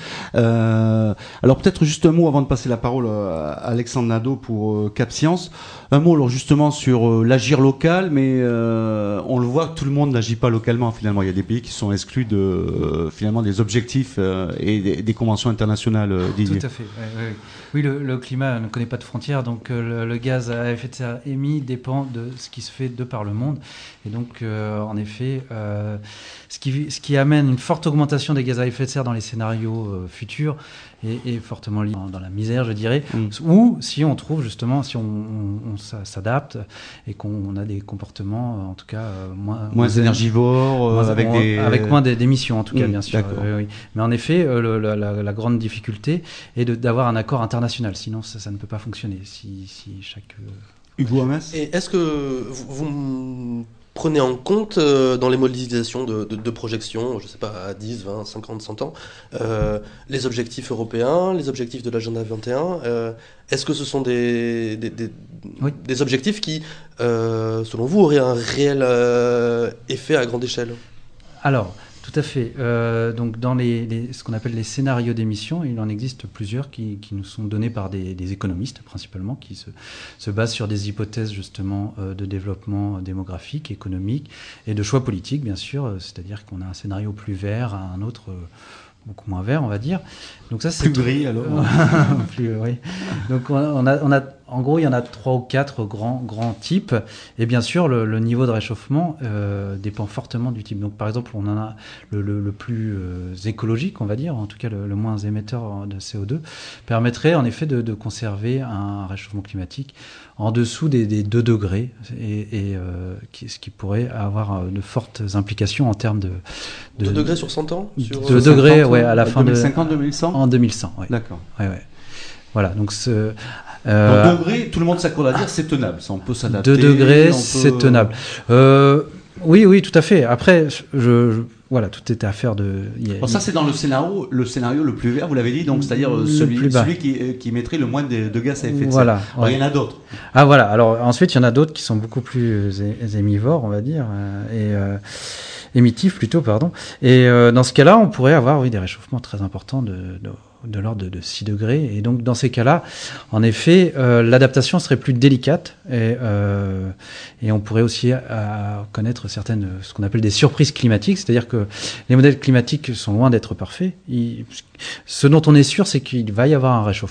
Euh, alors peut-être juste un mot avant de passer la parole à Alexandre Nadeau pour euh, Cap Science. Un mot alors justement sur euh, l'agir local, mais euh, on le voit que tout le monde n'agit pas localement finalement. Il y a des pays qui sont exclus de euh, finalement des objectifs euh, et des, des conventions internationales. Euh, Tout à fait. Ouais, ouais. Oui, le, le climat ne connaît pas de frontières, donc euh, le, le gaz à effet de serre émis dépend de ce qui se fait de par le monde. Et donc, euh, en effet, euh, ce, qui, ce qui amène une forte augmentation des gaz à effet de serre dans les scénarios euh, futurs est, est fortement lié dans la misère, je dirais. Mm. Ou si on trouve justement, si on, on, on s'adapte et qu'on a des comportements, en tout cas, euh, moins, moins énergivores, moins, avec, moins, des... avec moins d'émissions, en tout cas, mm, bien sûr. Euh, oui. Mais en effet, euh, le, la, la, la grande difficulté est de, d'avoir un accord international. Sinon, ça, ça ne peut pas fonctionner. Si, si chaque... Euh, Hugo Hamas. Et est-ce que vous, vous prenez en compte euh, dans les modélisations de, de, de projection, je ne sais pas, à dix, vingt, cinquante, cent ans, euh, les objectifs européens, les objectifs de l'agenda vingt et un euh, est-ce que ce sont des, des, des, oui. des objectifs qui, euh, selon vous, auraient un réel euh, effet à grande échelle ? Alors, tout à fait. Euh, donc, dans les, les, ce qu'on appelle les scénarios d'émission, il en existe plusieurs qui, qui nous sont donnés par des, des économistes, principalement, qui se, se basent sur des hypothèses, justement, euh, de développement démographique, économique et de choix politiques, bien sûr. Euh, c'est-à-dire qu'on a un scénario plus vert, un autre euh, beaucoup moins vert, on va dire. Donc ça, c'est plus gris, alors. plus, oui. Donc, on a, on a, en gros, il y en a trois ou quatre grands, grands types. Et bien sûr, le, le niveau de réchauffement euh, dépend fortement du type. Donc, par exemple, on en a le, le, le plus euh, écologique, on va dire, en tout cas le, le moins émetteur de C O deux, permettrait en effet de, de conserver un réchauffement climatique en dessous des, des deux degrés, et, et euh, qui, ce qui pourrait avoir de fortes implications en termes de... de deux degrés sur cent ans sur deux degrés, ouais, à la fin de... deux mille cinquante, deux mille cent En deux mille cent, oui. D'accord. Ouais, ouais. Voilà, donc ce... Euh, deux degrés, tout le monde s'accorde à dire c'est tenable, ça on peut s'adapter. deux degrés, peut... c'est tenable. Euh, oui, oui, tout à fait. Après, je, je, voilà, tout était affaire de. Alors ça, c'est dans le scénario, le scénario le plus vert, vous l'avez dit, donc c'est-à-dire celui, celui qui, qui mettrait le moins de, de gaz à effet de serre. Voilà. Alors, ouais. Il y en a d'autres. Ah voilà. Alors ensuite, il y en a d'autres qui sont beaucoup plus émivores, on va dire, et euh, émittifs plutôt, pardon. Et euh, dans ce cas-là, on pourrait avoir, oui, des réchauffements très importants de, de de l'ordre de, de six degrés. Et donc, dans ces cas-là, en effet, euh, l'adaptation serait plus délicate et, euh, et on pourrait aussi à, connaître certaines, ce qu'on appelle des surprises climatiques, c'est-à-dire que les modèles climatiques sont loin d'être parfaits. Ils, ce dont on est sûr, c'est qu'il va y avoir un réchauffement,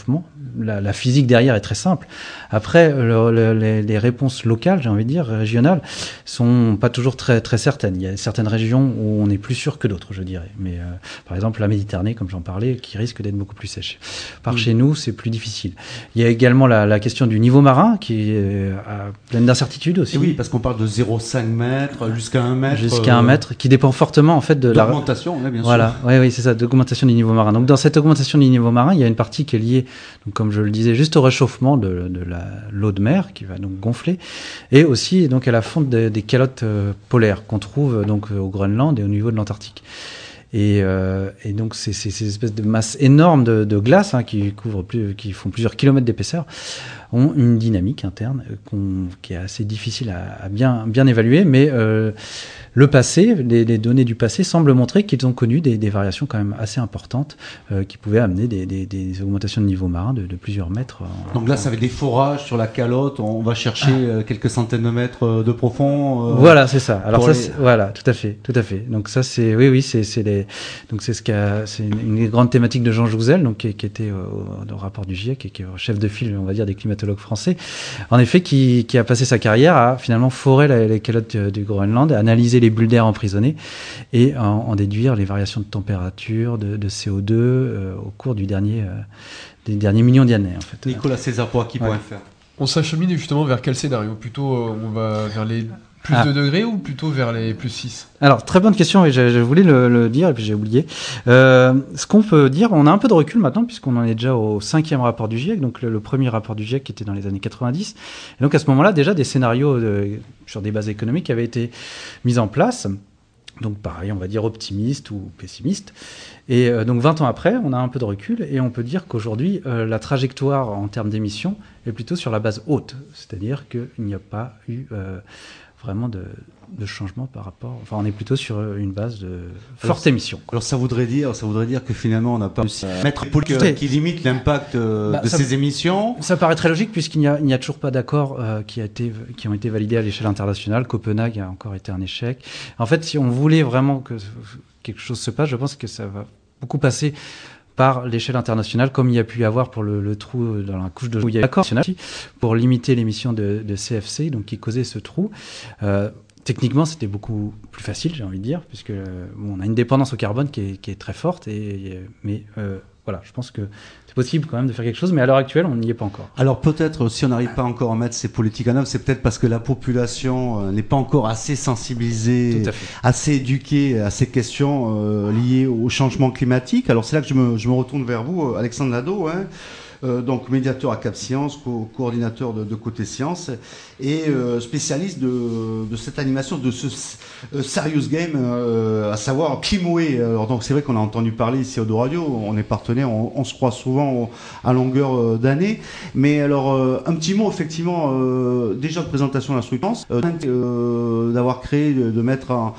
la, la physique derrière est très simple. Après, le, le, les, les réponses locales, j'ai envie de dire, régionales, sont pas toujours très, très certaines. Il y a certaines régions où on est plus sûr que d'autres, je dirais. Mais euh, par exemple, la Méditerranée, comme j'en parlais, qui risque d'être beaucoup plus sèche. Par mmh. chez nous, c'est plus difficile. Il y a également la, la question du niveau marin, qui est à pleine d'incertitudes aussi. Et oui, parce qu'on parle de zéro virgule cinq mètres jusqu'à un mètre. Jusqu'à un mètre, qui dépend fortement en fait de la l'augmentation, ouais, bien voilà. sûr. Oui, oui, c'est ça, d'augmentation du niveau marin. Donc dans cette augmentation du niveau marin, il y a une partie qui est liée, donc comme je le disais, juste au réchauffement de, de la, l'eau de mer qui va donc gonfler, et aussi donc à la fonte des, des calottes euh, polaires qu'on trouve donc au Groenland et au niveau de l'Antarctique. Et, euh, et donc c'est ces espèces de masses énormes de, de glace hein, qui couvrent plus, qui font plusieurs kilomètres d'épaisseur, ont une dynamique interne qu'on, qui est assez difficile à, à bien, bien évaluer, mais euh, le passé, les, les données du passé semblent montrer qu'ils ont connu des, des variations quand même assez importantes euh, qui pouvaient amener des, des, des augmentations de niveau marin de, de plusieurs mètres. En, Donc là, ça avait des forages sur la calotte, on va chercher ah. quelques centaines de mètres de profond. Euh, voilà, c'est ça. Alors ça, les... c'est, voilà, tout à fait, tout à fait. Donc ça, c'est, oui, oui, c'est, c'est les, donc c'est ce qu'a, c'est une, une grande thématique de Jean Jouzel, donc qui, qui était au, au rapport du GIEC et qui est chef de file, on va dire, des climatologues français. En effet, qui, qui a passé sa carrière à finalement forer la, les calottes du, du Groenland, à analyser les bulles d'air emprisonnées et en, en déduire les variations de température, de, de C O deux euh, au cours du dernier, euh, des derniers millions d'années. En fait. Nicolas César pour Aki point F R. Ouais. On s'achemine justement vers quel scénario ? Plutôt euh, on va vers les plus ah. deux degrés ou plutôt vers les plus six ? Alors, très bonne question, et je, je voulais le, le dire, et puis j'ai oublié. Euh, ce qu'on peut dire, on a un peu de recul maintenant, puisqu'on en est déjà au cinquième rapport du GIEC, donc le, le premier rapport du GIEC qui était dans les années quatre-vingt-dix. Et donc à ce moment-là, déjà, des scénarios de, sur des bases économiques avaient été mis en place. Donc pareil, on va dire optimiste ou pessimiste. Et euh, donc vingt ans après, on a un peu de recul, et on peut dire qu'aujourd'hui, euh, la trajectoire en termes d'émissions est plutôt sur la base haute. C'est-à-dire qu'il n'y a pas eu... Euh, vraiment de, de changement par rapport... Enfin, on est plutôt sur une base de forte émission. Alors, ça voudrait dire, ça voudrait dire que finalement, on n'a pas réussi à mettre une politique qui limite l'impact euh, bah, de ça, ces émissions. Ça paraît très logique, puisqu'il n'y a, il n'y a toujours pas d'accords euh, qui, a été, qui ont été validés à l'échelle internationale. Copenhague a encore été un échec. En fait, si on voulait vraiment que quelque chose se passe, je pense que ça va beaucoup passer par l'échelle internationale, comme il y a pu y avoir pour le, le trou dans la couche de où il y a l'accord pour limiter l'émission de, de C F C, donc qui causait ce trou. Euh, techniquement, c'était beaucoup plus facile, j'ai envie de dire, puisque bon, on a une dépendance au carbone qui est, qui est très forte, et, et, mais euh, voilà, je pense que c'est possible quand même de faire quelque chose, mais à l'heure actuelle, on n'y est pas encore. Alors peut-être, si on n'arrive pas encore à mettre ces politiques en œuvre, c'est peut-être parce que la population euh, n'est pas encore assez sensibilisée, assez éduquée à ces questions euh, liées au changement climatique. Alors c'est là que je me, je me retourne vers vous, Alexandre Lado, hein. Euh, donc médiateur à Cap Science, co- coordinateur de, de Côté Science et euh, spécialiste de, de cette animation, de ce euh, serious game, euh, à savoir Klimway. Alors donc c'est vrai qu'on a entendu parler ici à Audio Radio, on est partenaire, on, on se croise souvent au, à longueur euh, d'année. Mais alors euh, un petit mot effectivement euh, déjà de présentation de la structure, euh, euh, d'avoir créé, de, de mettre en,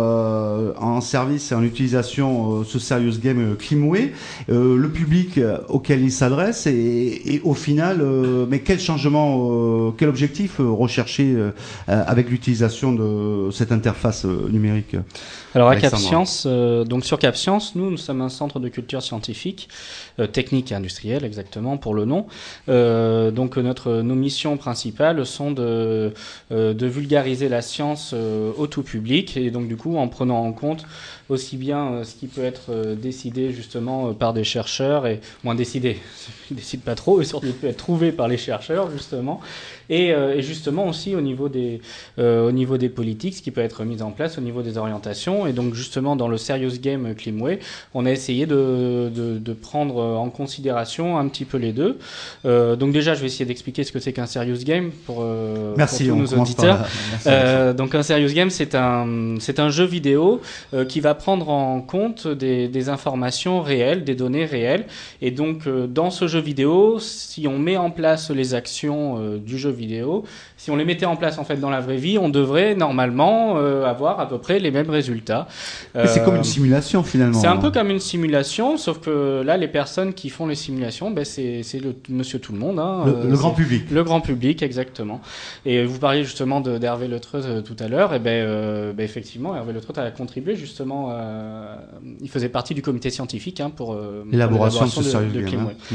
euh, en service et en utilisation euh, ce serious game euh, Klimway, euh, le public auquel il s'adresse. Et, et au final, euh, mais quel changement, euh, quel objectif euh, rechercher euh, avec l'utilisation de cette interface euh, numérique ? Alors à Cap Science, euh, donc sur Cap Science, nous, nous sommes un centre de culture scientifique, euh, technique et industrielle exactement pour le nom. Euh, donc notre, nos missions principales sont de, euh, de vulgariser la science euh, au tout public, et donc du coup en prenant en compte aussi bien euh, ce qui peut être euh, décidé justement euh, par des chercheurs, et moins décidé, ils ne décident pas trop, et surtout peut être trouvé par les chercheurs justement, et, euh, et justement aussi au niveau des, euh, au niveau des politiques, ce qui peut être mis en place au niveau des orientations. Et donc justement dans le Serious Game Klimway, on a essayé de, de, de prendre en considération un petit peu les deux. Euh, donc déjà je vais essayer d'expliquer ce que c'est qu'un Serious Game pour, euh, Merci, pour tous nos auditeurs. Merci, euh, donc un Serious Game, c'est un, c'est un jeu vidéo euh, qui va prendre en compte des, des informations réelles, des données réelles. Et donc euh, dans ce jeu vidéo, si on met en place les actions euh, du jeu vidéo, si on les mettait en place en fait dans la vraie vie, on devrait normalement euh, avoir à peu près les mêmes résultats. Mais euh, c'est comme une simulation finalement. C'est un peu comme une simulation, sauf que là les personnes qui font les simulations, ben, c'est, c'est le monsieur tout le monde. Hein, le, le grand public. Le grand public, exactement. Et vous parliez justement de, d'Hervé Le Treut euh, tout à l'heure, et ben, euh, ben effectivement Hervé Le Treut a contribué justement, euh, il faisait partie du comité scientifique hein, pour euh, l'élaboration, pour l'élaboration de ce de, de Klimway. Hein.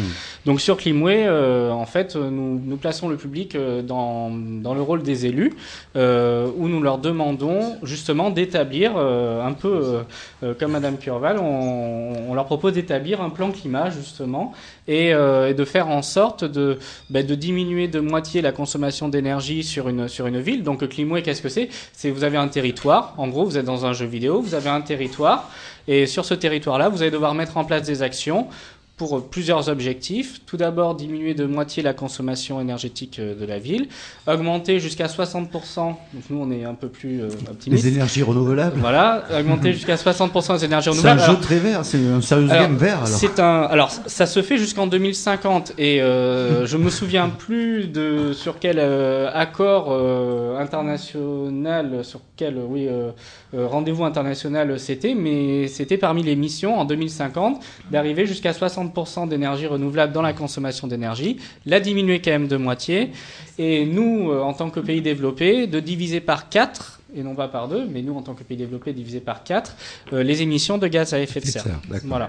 Donc sur Climway, euh, en fait, nous, nous plaçons le public euh, dans, dans le rôle des élus, euh, où nous leur demandons justement d'établir, euh, un peu euh, euh, comme Madame Curval, on, on leur propose d'établir un plan climat justement, et, euh, et de faire en sorte de, bah, de diminuer de moitié la consommation d'énergie sur une, sur une ville. Donc Climway, qu'est-ce que c'est ? C'est vous avez un territoire, en gros vous êtes dans un jeu vidéo, vous avez un territoire, et sur ce territoire-là, vous allez devoir mettre en place des actions pour plusieurs objectifs. Tout d'abord, diminuer de moitié la consommation énergétique de la ville, augmenter jusqu'à soixante pour cent, donc nous on est un peu plus euh, optimistes. Les énergies renouvelables. Voilà, augmenter jusqu'à soixante pour cent des énergies renouvelables. C'est un alors, jeu très vert, c'est un serious alors, game vert. Alors. C'est un, alors ça se fait jusqu'en deux mille cinquante et euh, je me souviens plus de sur quel euh, accord euh, international, sur quel oui euh, euh, rendez-vous international c'était, mais c'était parmi les missions en deux mille cinquante d'arriver jusqu'à soixante pour cent d'énergie renouvelable dans la consommation d'énergie, la diminuer quand même de moitié, et nous, euh, en tant que pays développé, de diviser par quatre, et non pas par deux, mais nous, en tant que pays développé, diviser par quatre, euh, les émissions de gaz à effet de serre. Voilà.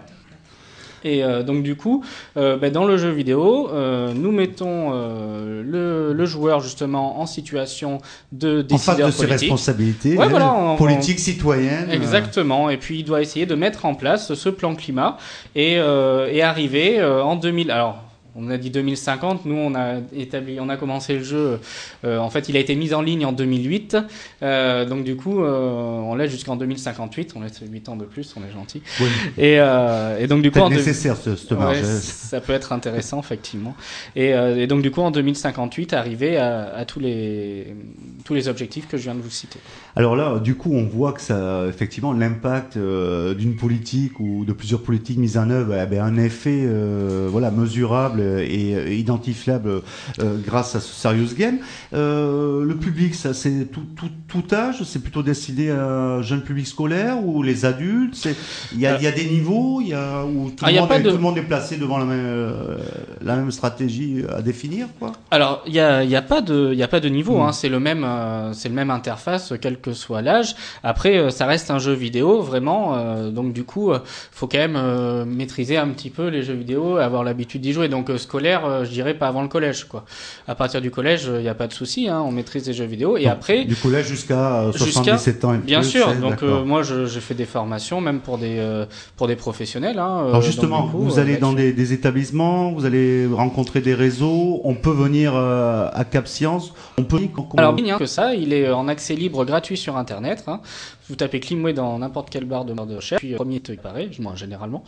Et euh, donc du coup, euh, bah, dans le jeu vidéo, euh, nous mettons euh, le, le joueur justement en situation de décideur politique. En face de ses responsabilités, ouais, voilà, en, politique, citoyenne. Exactement. Et puis il doit essayer de mettre en place ce plan climat et, euh, et arriver euh, en deux mille. Alors. On a dit deux mille cinquante, nous on a établi, on a commencé le jeu, euh, en fait il a été mis en ligne en deux mille huit, euh, donc du coup euh, on laisse jusqu'en deux mille cinquante-huit, on laisse huit ans de plus, on est gentil. Oui. Et, euh, et donc du coup... C'est nécessaire ce, ce marge. Ouais, ça peut être intéressant effectivement. Et, euh, et donc du coup en deux mille cinquante-huit, arriver à, à tous, les, tous les objectifs que je viens de vous citer. Alors là, du coup on voit que ça, effectivement l'impact euh, d'une politique ou de plusieurs politiques mises en œuvre a eh un effet euh, voilà, mesurable et identifiable euh, grâce à ce serious game. Euh, le public, ça c'est tout, tout, tout âge, c'est plutôt destiné à un jeune public scolaire ou les adultes. Il y a, euh, y a des niveaux, il y a où tout, ah, le monde est, de... tout le monde est placé devant la même, euh, la même stratégie à définir, quoi. Alors il y a, y a pas de, il y a pas de niveau. Mmh. Hein, c'est le même, euh, c'est le même interface quel que soit l'âge. Après, euh, ça reste un jeu vidéo vraiment. Euh, donc du coup, euh, faut quand même euh, maîtriser un petit peu les jeux vidéo, avoir l'habitude d'y jouer. Donc scolaire, euh, je dirais pas avant le collège, quoi. À partir du collège, il euh, n'y a pas de souci, hein, on maîtrise les jeux vidéo. Et donc, après, du collège jusqu'à soixante-dix-sept ans. Et bien plus, sûr. Donc euh, moi, je, je fais des formations, même pour des euh, pour des professionnels. Hein, Alors justement, donc, coup, vous euh, allez dans des, des établissements, vous allez rencontrer des réseaux. On peut venir euh, à Cap Science. On peut. Alors bien que ça, il est en accès libre, gratuit sur Internet. Hein. Vous tapez Climway dans n'importe quelle barre de recherche, puis premier te paraît, moi généralement.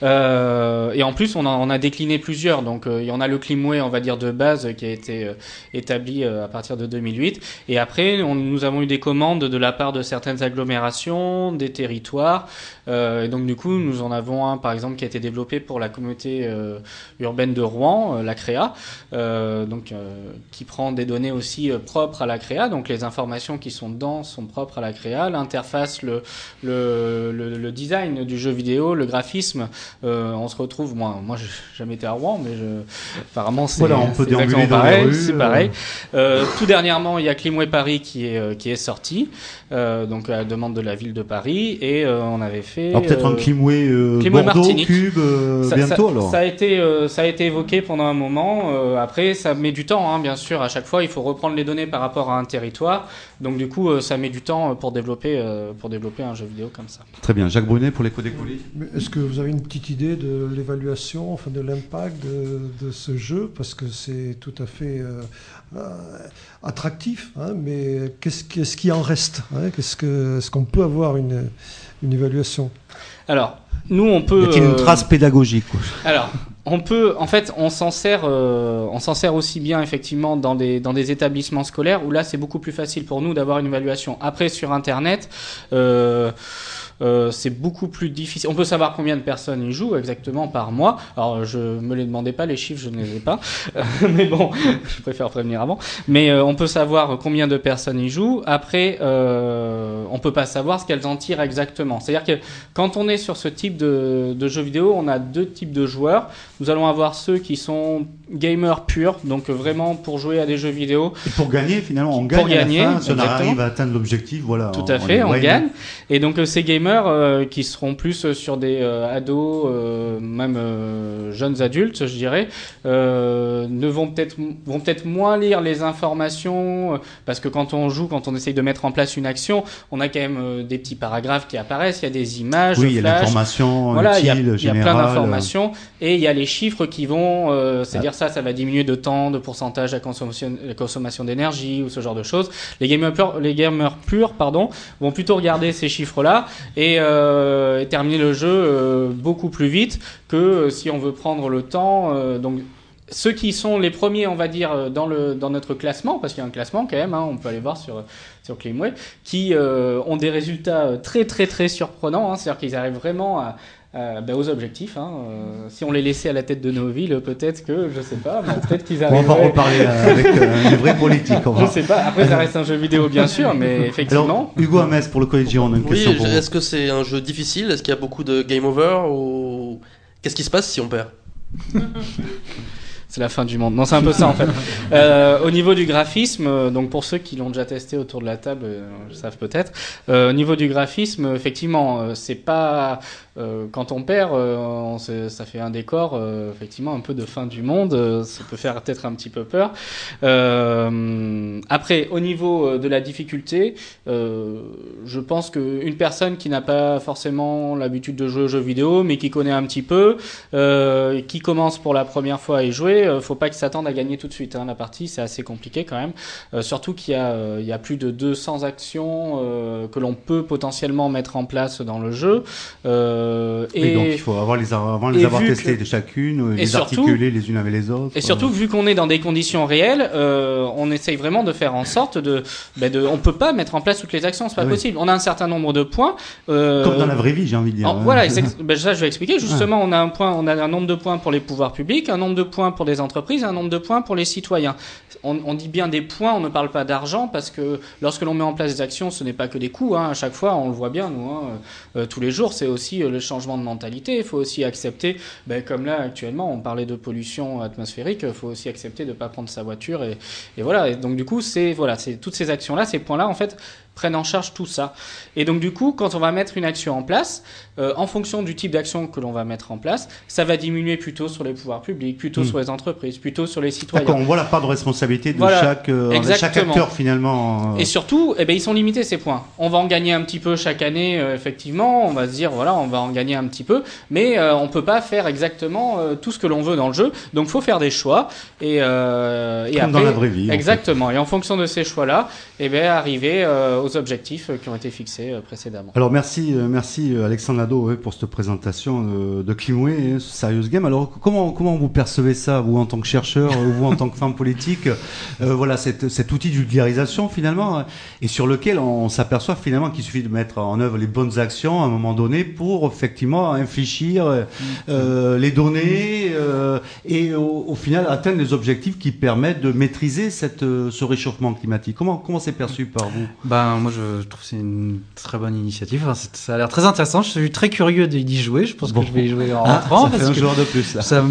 Euh, et en plus, on, en, on a décliné plusieurs. Donc, euh, il y en a le Climway, on va dire de base, qui a été euh, établi euh, à partir de deux mille huit. Et après, on, nous avons eu des commandes de la part de certaines agglomérations, des territoires. Euh, et donc, du coup, nous en avons un, par exemple, qui a été développé pour la communauté euh, urbaine de Rouen, euh, la Créa, euh, donc euh, qui prend des données aussi euh, propres à la Créa. Donc, les informations qui sont dedans sont propres à la Créa. L'interface, le, le, le, le design du jeu vidéo, le graphisme, euh, on se retrouve, moi, moi j'ai jamais été à Rouen, mais je, apparemment c'est voilà, on peut exactement pareil, c'est euh... pareil. Euh, tout dernièrement, il y a Climway Paris qui est, qui est sorti, euh, donc à la demande de la ville de Paris, et euh, on avait fait... Alors peut-être euh, un Climway, euh, Climway Bordeaux, Martinique. Cube, euh, ça, bientôt ça, alors ça a, été, euh, ça a été évoqué pendant un moment, euh, après ça met du temps, hein, bien sûr, à chaque fois il faut reprendre les données par rapport à un territoire, donc du coup euh, ça met du temps pour développer, euh, pour développer un jeu vidéo comme ça. Très bien, Jacques Brunet pour l'écho des colis. Est-ce que vous avez une petite idée de l'évaluation, enfin de l'impact de, de ce jeu, parce que c'est tout à fait euh, euh, attractif, hein, mais qu'est-ce, qu'est-ce qui en reste, hein, qu'est-ce que, est-ce qu'on peut avoir une, une évaluation? Alors, nous on peut... Y a-t-il une trace euh, pédagogique quoi. Alors, on peut, en fait, on s'en sert, euh, on s'en sert aussi bien effectivement dans des dans des établissements scolaires où là c'est beaucoup plus facile pour nous d'avoir une évaluation. Après sur Internet. Euh, Euh, c'est beaucoup plus difficile. On peut savoir combien de personnes y jouent exactement par mois. Alors, je me les demandais pas, les chiffres, je ne les ai pas. Mais bon, je préfère prévenir avant. Mais euh, on peut savoir combien de personnes y jouent. Après, euh, on peut pas savoir ce qu'elles en tirent exactement. C'est-à-dire que quand on est sur ce type de, de jeux vidéo, on a deux types de joueurs. Nous allons avoir ceux qui sont gamers purs, donc vraiment pour jouer à des jeux vidéo. Et pour gagner, finalement, on gagne pour gagner, à la fin. Si on arrive à atteindre l'objectif, voilà. Tout à fait, on, on gagne. Et donc, euh, ces gamers gamers euh, qui seront plus sur des euh, ados, euh, même euh, jeunes adultes, je dirais, euh, ne vont peut-être vont peut-être moins lire les informations euh, parce que quand on joue, quand on essaye de mettre en place une action, on a quand même euh, des petits paragraphes qui apparaissent, il y a des images, oui, il y a flash, l'information voilà, utile, il y a, générale. Il y a plein d'informations et il y a les chiffres qui vont, euh, c'est-à-dire ah. ça, ça va diminuer de temps, de pourcentage la consommation, la consommation d'énergie ou ce genre de choses. Les gamers purs, les gamers purs, pardon, vont plutôt regarder ces chiffres-là et, euh, et terminer le jeu euh, beaucoup plus vite que euh, si on veut prendre le temps. Euh, donc ceux qui sont les premiers, on va dire, dans le dans notre classement, parce qu'il y a un classement quand même, hein, on peut aller voir sur sur Climway, qui euh, ont des résultats très très très surprenants. Hein, c'est-à-dire qu'ils arrivent vraiment à Euh, ben aux objectifs. Hein. Euh, si on les laissait à la tête de nos villes, peut-être que, je sais pas, peut-être qu'ils arriveraient... On va en reparler avec euh, les vrais politiques. Je sais pas, après ça reste un jeu vidéo bien sûr, mais effectivement... Alors, Hugo Hamès, pour le Collège Gironde, une oui, question pour est-ce que c'est un jeu difficile? Est-ce qu'il y a beaucoup de game over ou... Qu'est-ce qui se passe si on perd? C'est la fin du monde. Non, c'est un peu ça en fait. Euh, au niveau du graphisme, donc pour ceux qui l'ont déjà testé autour de la table, euh, savent peut-être. Euh, au niveau du graphisme, effectivement, euh, c'est pas euh, quand on perd, euh, on se, ça fait un décor euh, effectivement un peu de fin du monde. Euh, ça peut faire peut-être un petit peu peur. Euh, après, au niveau de la difficulté, euh, je pense qu'une personne qui n'a pas forcément l'habitude de jouer aux jeux vidéo, mais qui connaît un petit peu, euh, qui commence pour la première fois à y jouer, euh, faut pas qu'il s'attende à gagner tout de suite. Hein. La partie, c'est assez compliqué quand même. Euh, surtout qu'il y a, euh, il y a plus de deux cents actions euh, que l'on peut potentiellement mettre en place dans le jeu. Euh, oui, et donc il faut avoir les, avant les avoir testées que, chacune, les surtout, articuler les unes avec les autres. Et surtout, vu qu'on est dans des conditions réelles, euh, on essaye vraiment de faire en sorte de, ben de, on peut pas mettre en place toutes les actions, c'est pas ah, possible. Oui. On a un certain nombre de points. Euh, Comme dans la vraie vie, j'ai envie de dire. En, hein. Voilà, ben, ça je vais expliquer. Justement, ah. on a un point, on a un nombre de points pour les pouvoirs publics, un nombre de points pour les entreprises, un nombre de points pour les citoyens. On, on dit bien des points, on ne parle pas d'argent, parce que lorsque l'on met en place des actions, ce n'est pas que des coûts. Hein, à chaque fois, on le voit bien, nous, hein, euh, tous les jours, c'est aussi euh, le changement de mentalité. Il faut aussi accepter, ben, comme là actuellement, on parlait de pollution atmosphérique, il faut aussi accepter de ne pas prendre sa voiture. Et, et voilà. Et donc du coup, c'est voilà, c'est toutes ces actions-là, ces points-là, en fait, prennent en charge tout ça. Et donc du coup, quand on va mettre une action en place, euh, en fonction du type d'action que l'on va mettre en place, ça va diminuer plutôt sur les pouvoirs publics, plutôt mmh. sur les entreprises, plutôt sur les citoyens. D'accord, on voit la part de responsabilité de voilà, chaque, euh, chaque acteur finalement. Euh... Et surtout, eh ben, ils sont limités ces points. On va en gagner un petit peu chaque année, euh, effectivement, on va se dire, voilà, on va en gagner un petit peu, mais euh, on peut pas faire exactement euh, tout ce que l'on veut dans le jeu, donc il faut faire des choix. Et, euh, et Comme après, dans la vraie vie. Exactement, en fait. Et en fonction de ces choix-là, eh ben, arriver euh, aux objectifs qui ont été fixés euh, précédemment. Alors merci, euh, merci Alexandre Nadeau pour cette présentation de, de Climway, Serious Game. Alors comment comment vous percevez ça, vous en tant que chercheur, vous en tant que femme politique, euh, voilà cette, cet outil de vulgarisation finalement, et sur lequel on s'aperçoit finalement qu'il suffit de mettre en œuvre les bonnes actions à un moment donné pour effectivement infléchir euh, les données euh, et au, au final atteindre les objectifs qui permettent de maîtriser cette, ce réchauffement climatique. Comment comment c'est perçu par vous? Ben moi je trouve que c'est une très bonne initiative. Enfin, ça a l'air très intéressant. Je suis très curieux d'y jouer. Je pense bon. que je vais y jouer en ah, rentrant. Ça fait parce un que joueur de plus là. Ça,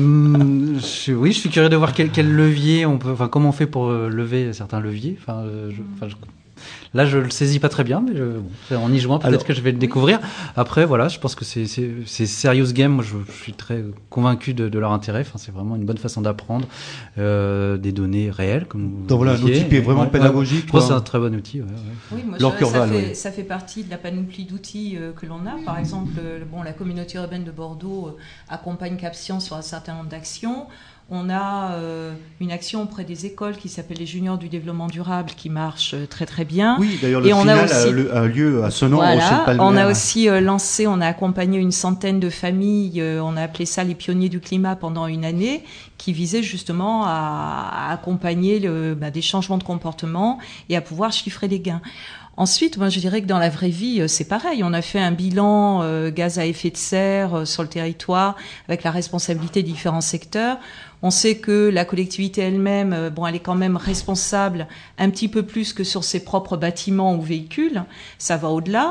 je, oui, je suis curieux de voir quel, quel levier on peut. Enfin, comment on fait pour lever certains leviers. Enfin, je, enfin, je, là, je le saisis pas très bien, mais je, bon, en y jouant, peut-être Alors, que je vais le découvrir. Après, voilà, je pense que c'est, c'est, c'est Serious Game. Moi, je, je suis très convaincu de, de leur intérêt. Enfin, c'est vraiment une bonne façon d'apprendre euh, des données réelles, comme vous Donc voilà, un outil qui est vraiment ouais, pédagogique. Ouais, je pense que c'est un très bon outil. Ouais, ouais. Oui, moi, ça, ça, fait, ça fait partie de la panoplie d'outils euh, que l'on a. Par exemple, euh, bon, la communauté urbaine de Bordeaux euh, accompagne CapScience sur un certain nombre d'actions. On a euh, une action auprès des écoles qui s'appelle les Juniors du développement durable qui marche euh, très très bien. Oui, d'ailleurs le et final on a, aussi, a, a lieu à ce nom. Voilà, on a aussi euh, lancé, on a accompagné une centaine de familles, euh, on a appelé ça les pionniers du climat pendant une année, qui visait justement à, à accompagner le, bah, des changements de comportement et à pouvoir chiffrer les gains. Ensuite, moi, je dirais que dans la vraie vie, c'est pareil. On a fait un bilan euh, gaz à effet de serre euh, sur le territoire avec la responsabilité des différents secteurs. On sait que la collectivité elle-même, euh, bon, elle est quand même responsable un petit peu plus que sur ses propres bâtiments ou véhicules. Ça va au-delà.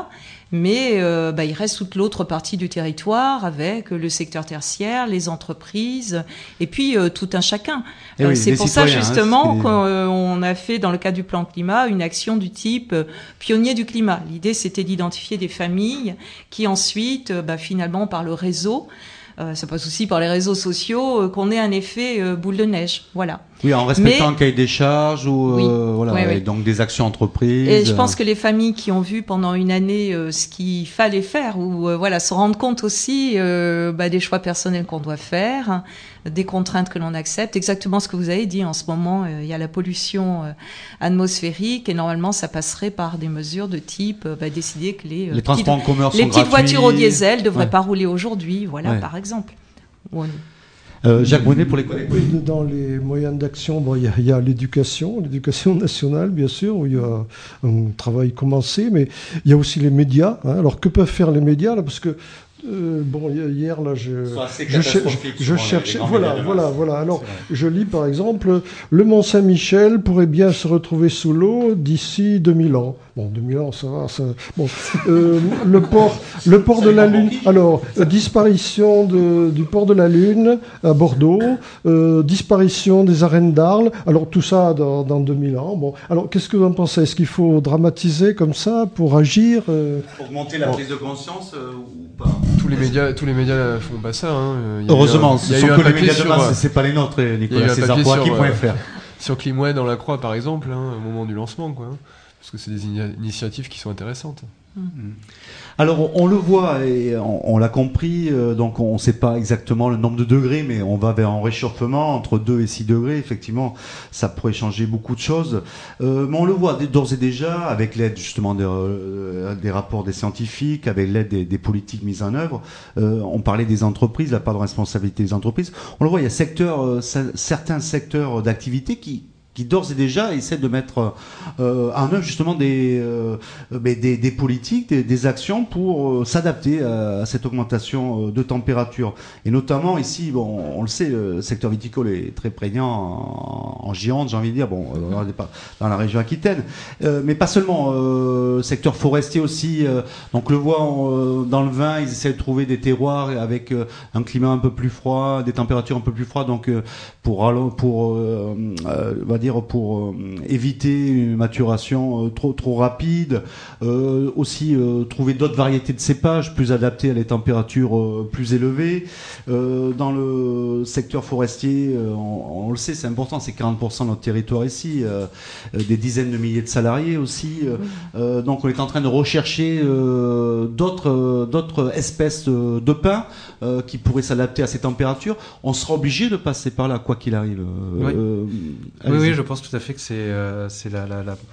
Mais euh, bah, il reste toute l'autre partie du territoire avec le secteur tertiaire, les entreprises et puis euh, tout un chacun. Euh, oui, c'est pour ça justement hein, qu'on euh, a fait dans le cadre du plan climat une action du type euh, pionnier du climat. L'idée c'était d'identifier des familles qui ensuite, euh, bah, finalement par le réseau, Euh, ça passe aussi par les réseaux sociaux, euh, qu'on ait un effet euh, boule de neige. Voilà. Oui, en respectant Mais, le cahier des charges ou oui, euh, voilà, oui, oui. et donc des actions entreprises. Et je pense que les familles qui ont vu pendant une année euh, ce qu'il fallait faire, ou euh, voilà, se rendent compte aussi euh, bah, des choix personnels qu'on doit faire, hein, des contraintes que l'on accepte. Exactement ce que vous avez dit. En ce moment, euh, il y a la pollution euh, atmosphérique et normalement, ça passerait par des mesures de type euh, bah, décider que les, euh, les transports en commun sont les petites gratuits. voitures au diesel ne devraient ouais. pas rouler aujourd'hui. Voilà, ouais. par exemple. Ouais. Euh, Jacques Brunet pour les collègues. Oui, dans les moyens d'action, bon, il y a, il y a l'éducation, l'éducation nationale, bien sûr, où il y a un travail commencé, mais il y a aussi les médias. Hein. Alors, que peuvent faire les médias là, parce que Euh, bon, hier, là, je, je, je, je cherchais. Voilà, voilà, voilà. Alors, je lis par exemple, le Mont-Saint-Michel pourrait bien se retrouver sous l'eau d'ici deux mille ans. Bon, deux mille ans, ça va. Ça... Bon, euh, le port, le port de la Lune. Alors, euh, disparition de, du port de la Lune à Bordeaux, euh, disparition des arènes d'Arles. Alors, tout ça dans, dans deux mille ans. Bon, alors, qu'est-ce que vous en pensez? Est-ce qu'il faut dramatiser comme ça pour agir euh... Augmenter la bon. prise de conscience euh, ou pas? Tous les médias, tous les médias font pas ça. Hein. Il y a Heureusement, un, ce sont que les médias de masse, c'est pas les nôtres, Nicolas César pour acquis point F R. Sur Climouet dans la Croix, par exemple, hein, au moment du lancement, quoi. Hein, parce que c'est des in- initiatives qui sont intéressantes. Mmh. Alors on le voit et on, on l'a compris, euh, donc on ne sait pas exactement le nombre de degrés, mais on va vers un réchauffement entre deux et six degrés. Effectivement, ça pourrait changer beaucoup de choses. Euh, mais on le voit d'ores et déjà avec l'aide justement des, euh, des rapports des scientifiques, avec l'aide des, des politiques mises en œuvre. Euh, on parlait des entreprises, la part de responsabilité des entreprises. On le voit, il y a secteur, euh, certains secteurs d'activité qui qui d'ores et déjà essaient de mettre euh, en œuvre justement des, euh, des, des politiques, des, des actions pour euh, s'adapter à, à cette augmentation de température. Et notamment ici, bon, on le sait, le secteur viticole est très prégnant en, en Gironde, j'ai envie de dire, bon, dans la région Aquitaine, euh, mais pas seulement. Euh, secteur forestier aussi, euh, donc le voit on, dans le vin, ils essaient de trouver des terroirs avec euh, un climat un peu plus froid, des températures un peu plus froides, donc euh, pour, pour euh, euh, on va dire pour euh, éviter une maturation euh, trop trop rapide, euh, aussi euh, trouver d'autres variétés de cépages plus adaptées à les températures euh, plus élevées. Euh, dans le secteur forestier, euh, on, on le sait, c'est important, c'est quarante pour cent de notre territoire ici, euh, des dizaines de milliers de salariés aussi. Euh, euh, donc on est en train de rechercher euh, d'autres euh, d'autres espèces de, de pins euh, qui pourraient s'adapter à ces températures. On sera obligé de passer par là, quoi qu'il arrive. Oui. Euh, oui, oui, je pense tout à fait que c'est euh, c'est la, la, la,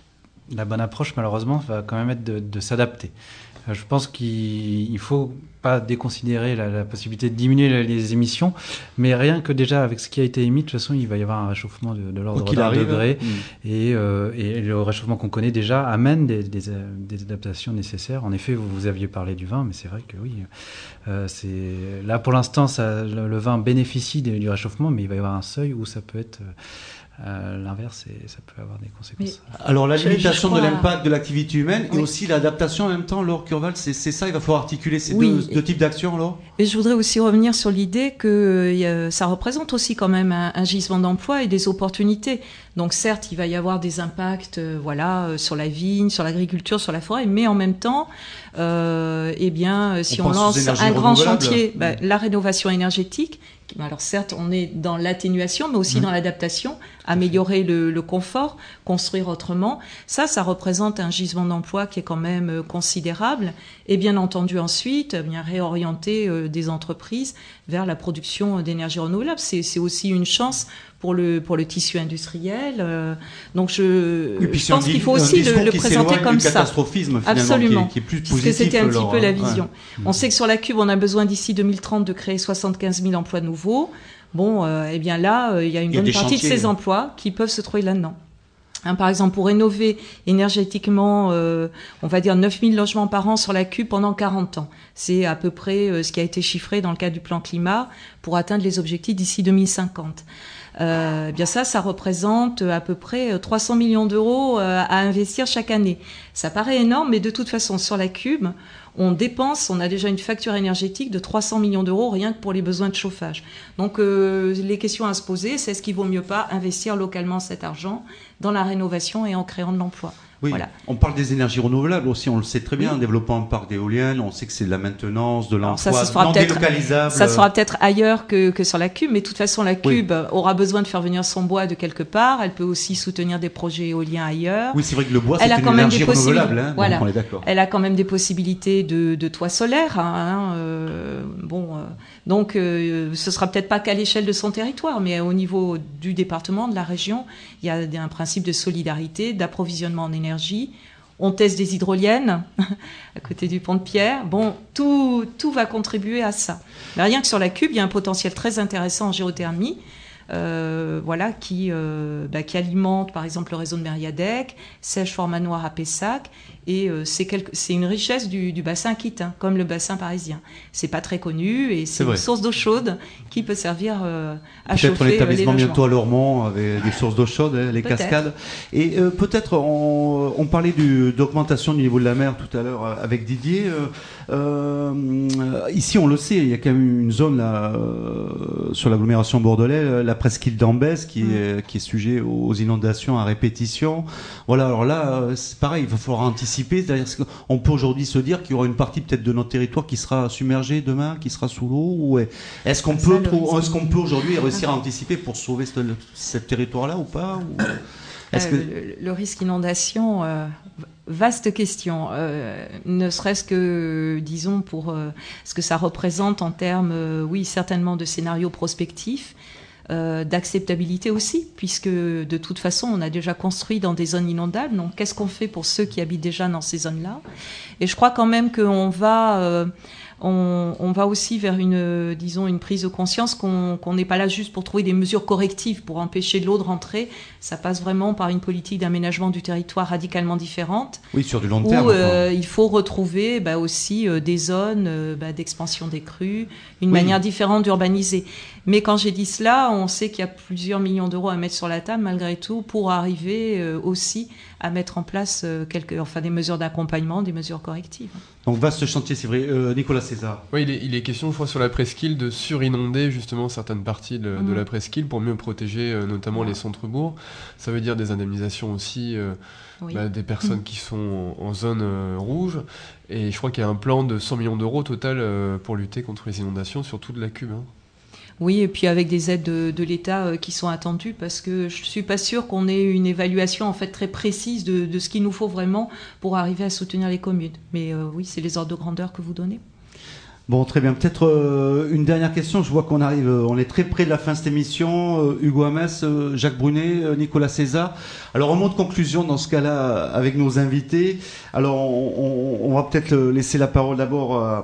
la bonne approche, malheureusement, va quand même être de, de s'adapter. Euh, je pense qu'il ne faut pas déconsidérer la, la possibilité de diminuer les, les émissions, mais rien que déjà avec ce qui a été émis, de toute façon, il va y avoir un réchauffement de, de l'ordre d'un degré. Mmh. Et, euh, et le réchauffement qu'on connaît déjà amène des, des, des adaptations nécessaires. En effet, vous, vous aviez parlé du vin, mais c'est vrai que oui. Euh, c'est... Là, pour l'instant, ça, le, le vin bénéficie de, du réchauffement, mais il va y avoir un seuil où ça peut être... Euh, l'inverse, et ça peut avoir des conséquences. Mais alors la limitation je, je de l'impact de l'activité humaine oui. et aussi l'adaptation en même temps, Laure Curval, c'est, c'est ça, il va falloir articuler ces oui. deux, deux types d'actions, Laure. Et je voudrais aussi revenir sur l'idée que euh, ça représente aussi quand même un, un gisement d'emploi et des opportunités. Donc certes, il va y avoir des impacts euh, voilà, euh, sur la vigne, sur l'agriculture, sur la forêt, mais en même temps, euh, eh bien, si on, on lance un grand chantier, bah, mmh. la rénovation énergétique, alors certes, on est dans l'atténuation, mais aussi mmh. dans l'adaptation, améliorer le, le confort, construire autrement. Ça, ça représente un gisement d'emploi qui est quand même considérable. Et bien entendu, ensuite, bien réorienter euh, des entreprises vers la production d'énergie renouvelable. C'est, c'est aussi une chance pour le, pour le tissu industriel. Euh, donc je, oui, je pense qu'il faut aussi le, le présenter comme ça. Catastrophisme, absolument, qui est, qui est plus puisque positif, c'était un petit Laure, peu la hein. vision. Ouais. On sait que sur la Cube, on a besoin d'ici deux mille trente de créer soixante-quinze mille emplois nouveaux. Bon, euh, eh bien là, euh, il y a une il y a bonne partie chantiers. de ces emplois qui peuvent se trouver là-dedans. Hein, par exemple, pour rénover énergétiquement, euh, on va dire neuf mille logements par an sur la Cube pendant quarante ans. C'est à peu près euh, ce qui a été chiffré dans le cadre du plan climat pour atteindre les objectifs d'ici deux mille cinquante. Euh, eh bien ça, ça représente à peu près trois cents millions d'euros euh, à investir chaque année. Ça paraît énorme, mais de toute façon, sur la Cube, on dépense, on a déjà une facture énergétique de trois cents millions d'euros rien que pour les besoins de chauffage. Donc euh, les questions à se poser, c'est est-ce qu'il vaut mieux pas investir localement cet argent dans la rénovation et en créant de l'emploi? Oui, voilà. On parle des énergies renouvelables aussi, on le sait très bien, oui. En développant un parc d'éoliennes, on sait que c'est de la maintenance, de l'emploi non délocalisable. Ça se fera peut-être ailleurs que, que sur la Cube, mais de toute façon, la Cube oui. aura besoin de faire venir son bois de quelque part, elle peut aussi soutenir des projets éoliens ailleurs. Oui, c'est vrai que le bois, c'est une énergie renouvelable, hein, voilà. donc on est d'accord. Elle a quand même des possibilités de, de toits solaires. Hein, euh, bon, euh, donc, euh, ce sera peut-être pas qu'à l'échelle de son territoire, mais au niveau du département, de la région, il y a un principe de solidarité, d'approvisionnement en énergie. On teste des hydroliennes à côté du pont de Pierre. Bon, tout, tout va contribuer à ça. Mais rien que sur la Cube, il y a un potentiel très intéressant en géothermie, euh, voilà, qui, euh, bah, qui alimente par exemple le réseau de Mériadec, Sèche-Format-Noir à Pessac, et euh, c'est, quelque, c'est une richesse du, du bassin aquitain, comme le bassin parisien. C'est pas très connu et c'est, c'est une vrai. source d'eau chaude qui peut servir euh, à peut-être chauffer un établissement les bientôt à Lormont avec des sources d'eau chaude, hein, les peut-être. cascades. Et euh, peut-être on, on parlait du, d'augmentation du niveau de la mer tout à l'heure avec Didier. Euh, euh, ici, on le sait, il y a quand même une zone là euh, sur l'agglomération bordelaise, la presqu'île d'Ambès, qui, mmh. est, qui est sujet aux inondations à répétition. Voilà. Alors là, c'est pareil, il va falloir anticiper. C'est-à-dire qu'on peut aujourd'hui se dire qu'il y aura une partie peut-être de notre territoire qui sera submergée demain, qui sera sous l'eau, ou est-ce qu'on peut, trop, est-ce qu'on peut aujourd'hui réussir à anticiper pour sauver ce, ce territoire-là ou pas ou est-ce euh, que... le, le risque inondation, euh, vaste question. Euh, ne serait-ce que, disons, pour euh, ce que ça représente en termes, euh, oui, certainement de scénarios prospectifs. Euh, d'acceptabilité aussi, puisque de toute façon on a déjà construit dans des zones inondables, donc qu'est-ce qu'on fait pour ceux qui habitent déjà dans ces zones-là? Et je crois quand même qu'on va euh, on, on va aussi vers une, disons, une prise de conscience qu'on qu'on n'est pas là juste pour trouver des mesures correctives pour empêcher l'eau de rentrer. Ça passe vraiment par une politique d'aménagement du territoire radicalement différente. Oui, sur du long terme. Où euh, il faut retrouver bah, aussi euh, des zones euh, bah, d'expansion des crues, une oui. manière différente d'urbaniser. Mais quand j'ai dit cela, on sait qu'il y a plusieurs millions d'euros à mettre sur la table malgré tout pour arriver euh, aussi à mettre en place euh, quelques, enfin, des mesures d'accompagnement, des mesures correctives. Donc vaste chantier, c'est vrai. Euh, Nicolas César. Oui, il est, il est question, je crois, sur la presqu'île de surinonder justement certaines parties de, mmh. de la presqu'île pour mieux protéger euh, notamment ouais. les centres-bourgs. Ça veut dire des indemnisations aussi euh, oui. bah, des personnes mmh. qui sont en, en zone euh, rouge. Et je crois qu'il y a un plan de cent millions d'euros total euh, pour lutter contre les inondations sur toute la Cube. Hein. Oui, et puis avec des aides de, de l'État euh, qui sont attendues, parce que je suis pas sûre qu'on ait une évaluation en fait très précise de, de ce qu'il nous faut vraiment pour arriver à soutenir les communes. Mais euh, oui, c'est les ordres de grandeur que vous donnez. Bon, très bien. Peut-être euh, une dernière question. Je vois qu'on arrive, euh, on est très près de la fin de cette émission. Euh, Hugo Hamès, euh, Jacques Brunet, euh, Nicolas César. Alors, en mot de conclusion dans ce cas-là avec nos invités. Alors, on, on, on va peut-être laisser la parole d'abord euh,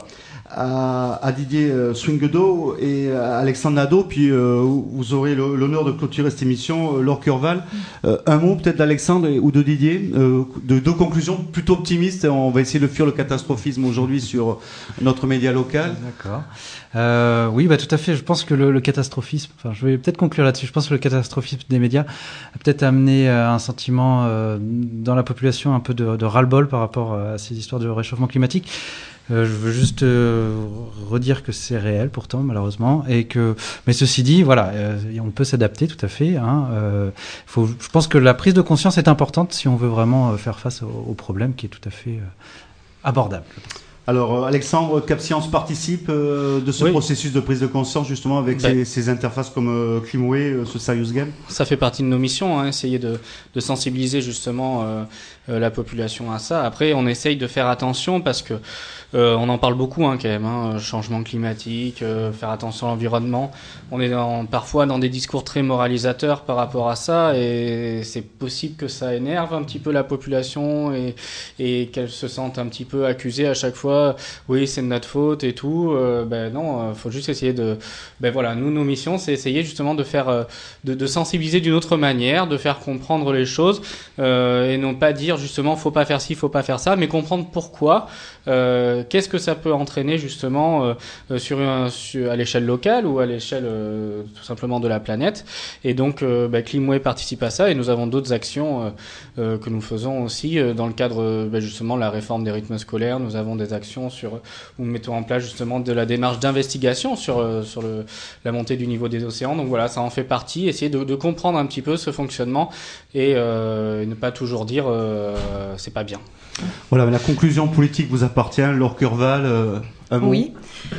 À, à Didier euh, Swinguedo et à Alexandre Nadeau, puis euh, vous aurez le, l'honneur de clôturer cette émission, euh, Laure Curval. Euh, un mot peut-être d'Alexandre et, ou de Didier, euh, de deux conclusions plutôt optimistes. On va essayer de fuir le catastrophisme aujourd'hui sur notre média local. D'accord. Euh, oui, bah, tout à fait. Je pense que le, le catastrophisme, enfin, je vais peut-être conclure là-dessus. Je pense que le catastrophisme des médias a peut-être amené euh, un sentiment euh, dans la population un peu de, de ras-le-bol par rapport à ces histoires de réchauffement climatique. Euh, je veux juste euh, redire que c'est réel pourtant malheureusement et que mais ceci dit voilà euh, on peut s'adapter tout à fait hein, euh, faut, je pense que la prise de conscience est importante si on veut vraiment faire face au, au problème qui est tout à fait euh, abordable. Alors Alexandre, Cap Science participe euh, de ce oui. processus de prise de conscience justement avec ben, ces, ces interfaces comme euh, Climway, euh, ce Serious Game. Ça fait partie de nos missions, hein, essayer de, de sensibiliser justement euh, euh, la population à ça. Après on essaye de faire attention parce que Euh, on en parle beaucoup hein, quand même, hein, changement climatique, euh, faire attention à l'environnement. On est dans, parfois dans des discours très moralisateurs par rapport à ça et c'est possible que ça énerve un petit peu la population et, et qu'elle se sente un petit peu accusée à chaque fois fois, oui, c'est de notre faute et tout. Euh, ben non, il faut juste essayer de... Ben voilà, nous, nos missions, c'est essayer justement de faire, euh, de, de sensibiliser d'une autre manière, de faire comprendre les choses, euh, et non pas dire justement, faut pas faire ci, faut pas faire ça, mais comprendre pourquoi, euh, qu'est-ce que ça peut entraîner justement euh, sur, un, sur à l'échelle locale ou à l'échelle euh, tout simplement de la planète. Et donc, euh, ben, Climway participe à ça, et nous avons d'autres actions euh, euh, que nous faisons aussi euh, dans le cadre euh, ben, justement de la réforme des rythmes scolaires. Nous avons des actions sur, où nous mettons en place justement de la démarche d'investigation sur, euh, sur le, la montée du niveau des océans. Donc voilà, ça en fait partie, essayer de, de comprendre un petit peu ce fonctionnement et euh, ne pas toujours dire euh, c'est pas bien. Voilà, la conclusion politique vous appartient, Laure Curval. Euh, un mot. Oui.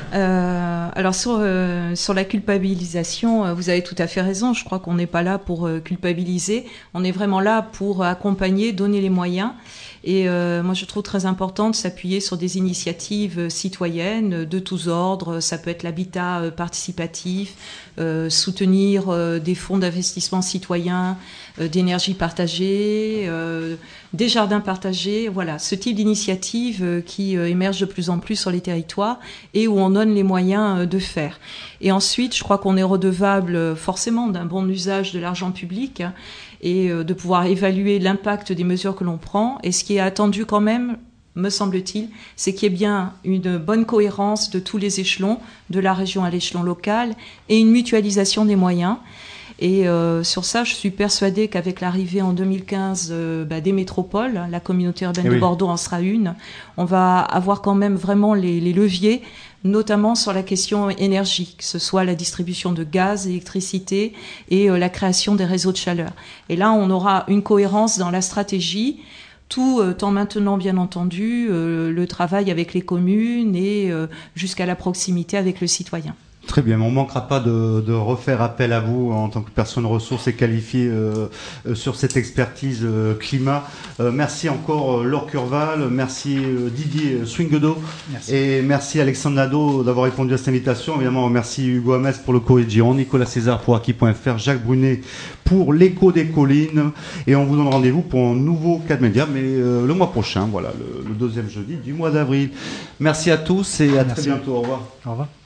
Euh, alors sur, euh, sur la culpabilisation, euh, vous avez tout à fait raison. Je crois qu'on n'est pas là pour euh, culpabiliser. On est vraiment là pour accompagner, donner les moyens. Et euh, moi, je trouve très important de s'appuyer sur des initiatives euh, citoyennes de tous ordres. Ça peut être l'habitat euh, participatif, euh, soutenir euh, des fonds d'investissement citoyens, euh, d'énergie partagée, euh, des jardins partagés. Voilà, ce type d'initiative euh, qui euh, émerge de plus en plus sur les territoires et où on donne les moyens euh, de faire. Et ensuite, je crois qu'on est redevable euh, forcément d'un bon usage de l'argent public, hein, et de pouvoir évaluer l'impact des mesures que l'on prend. Et ce qui est attendu quand même, me semble-t-il, c'est qu'il y ait bien une bonne cohérence de tous les échelons, de la région à l'échelon local, et une mutualisation des moyens. Et euh, sur ça, je suis persuadée qu'avec l'arrivée en deux mille quinze euh, bah, des métropoles, la communauté urbaine et de oui. Bordeaux en sera une, on va avoir quand même vraiment les, les leviers, notamment sur la question énergie, que ce soit la distribution de gaz, électricité et euh, la création des réseaux de chaleur. Et là, on aura une cohérence dans la stratégie, tout euh, en maintenant, bien entendu, euh, le travail avec les communes et euh, jusqu'à la proximité avec le citoyen. Très bien, mais on ne manquera pas de, de refaire appel à vous en tant que personne ressource et qualifiée euh, euh, sur cette expertise euh, climat. Euh, merci encore euh, Laure Curval, merci euh, Didier Swinguedo et merci Alexandre Nadeau d'avoir répondu à cette invitation. Évidemment, merci Hugo Hamès pour le Courrier de Gironde, Nicolas César pour Aki point F R, Jacques Brunet pour l'Écho des Collines, et on vous donne rendez-vous pour un nouveau cas de médias, mais euh, le mois prochain, voilà, le, le deuxième jeudi du mois d'avril. Merci à tous et à merci. Très bientôt. Au revoir. Au revoir.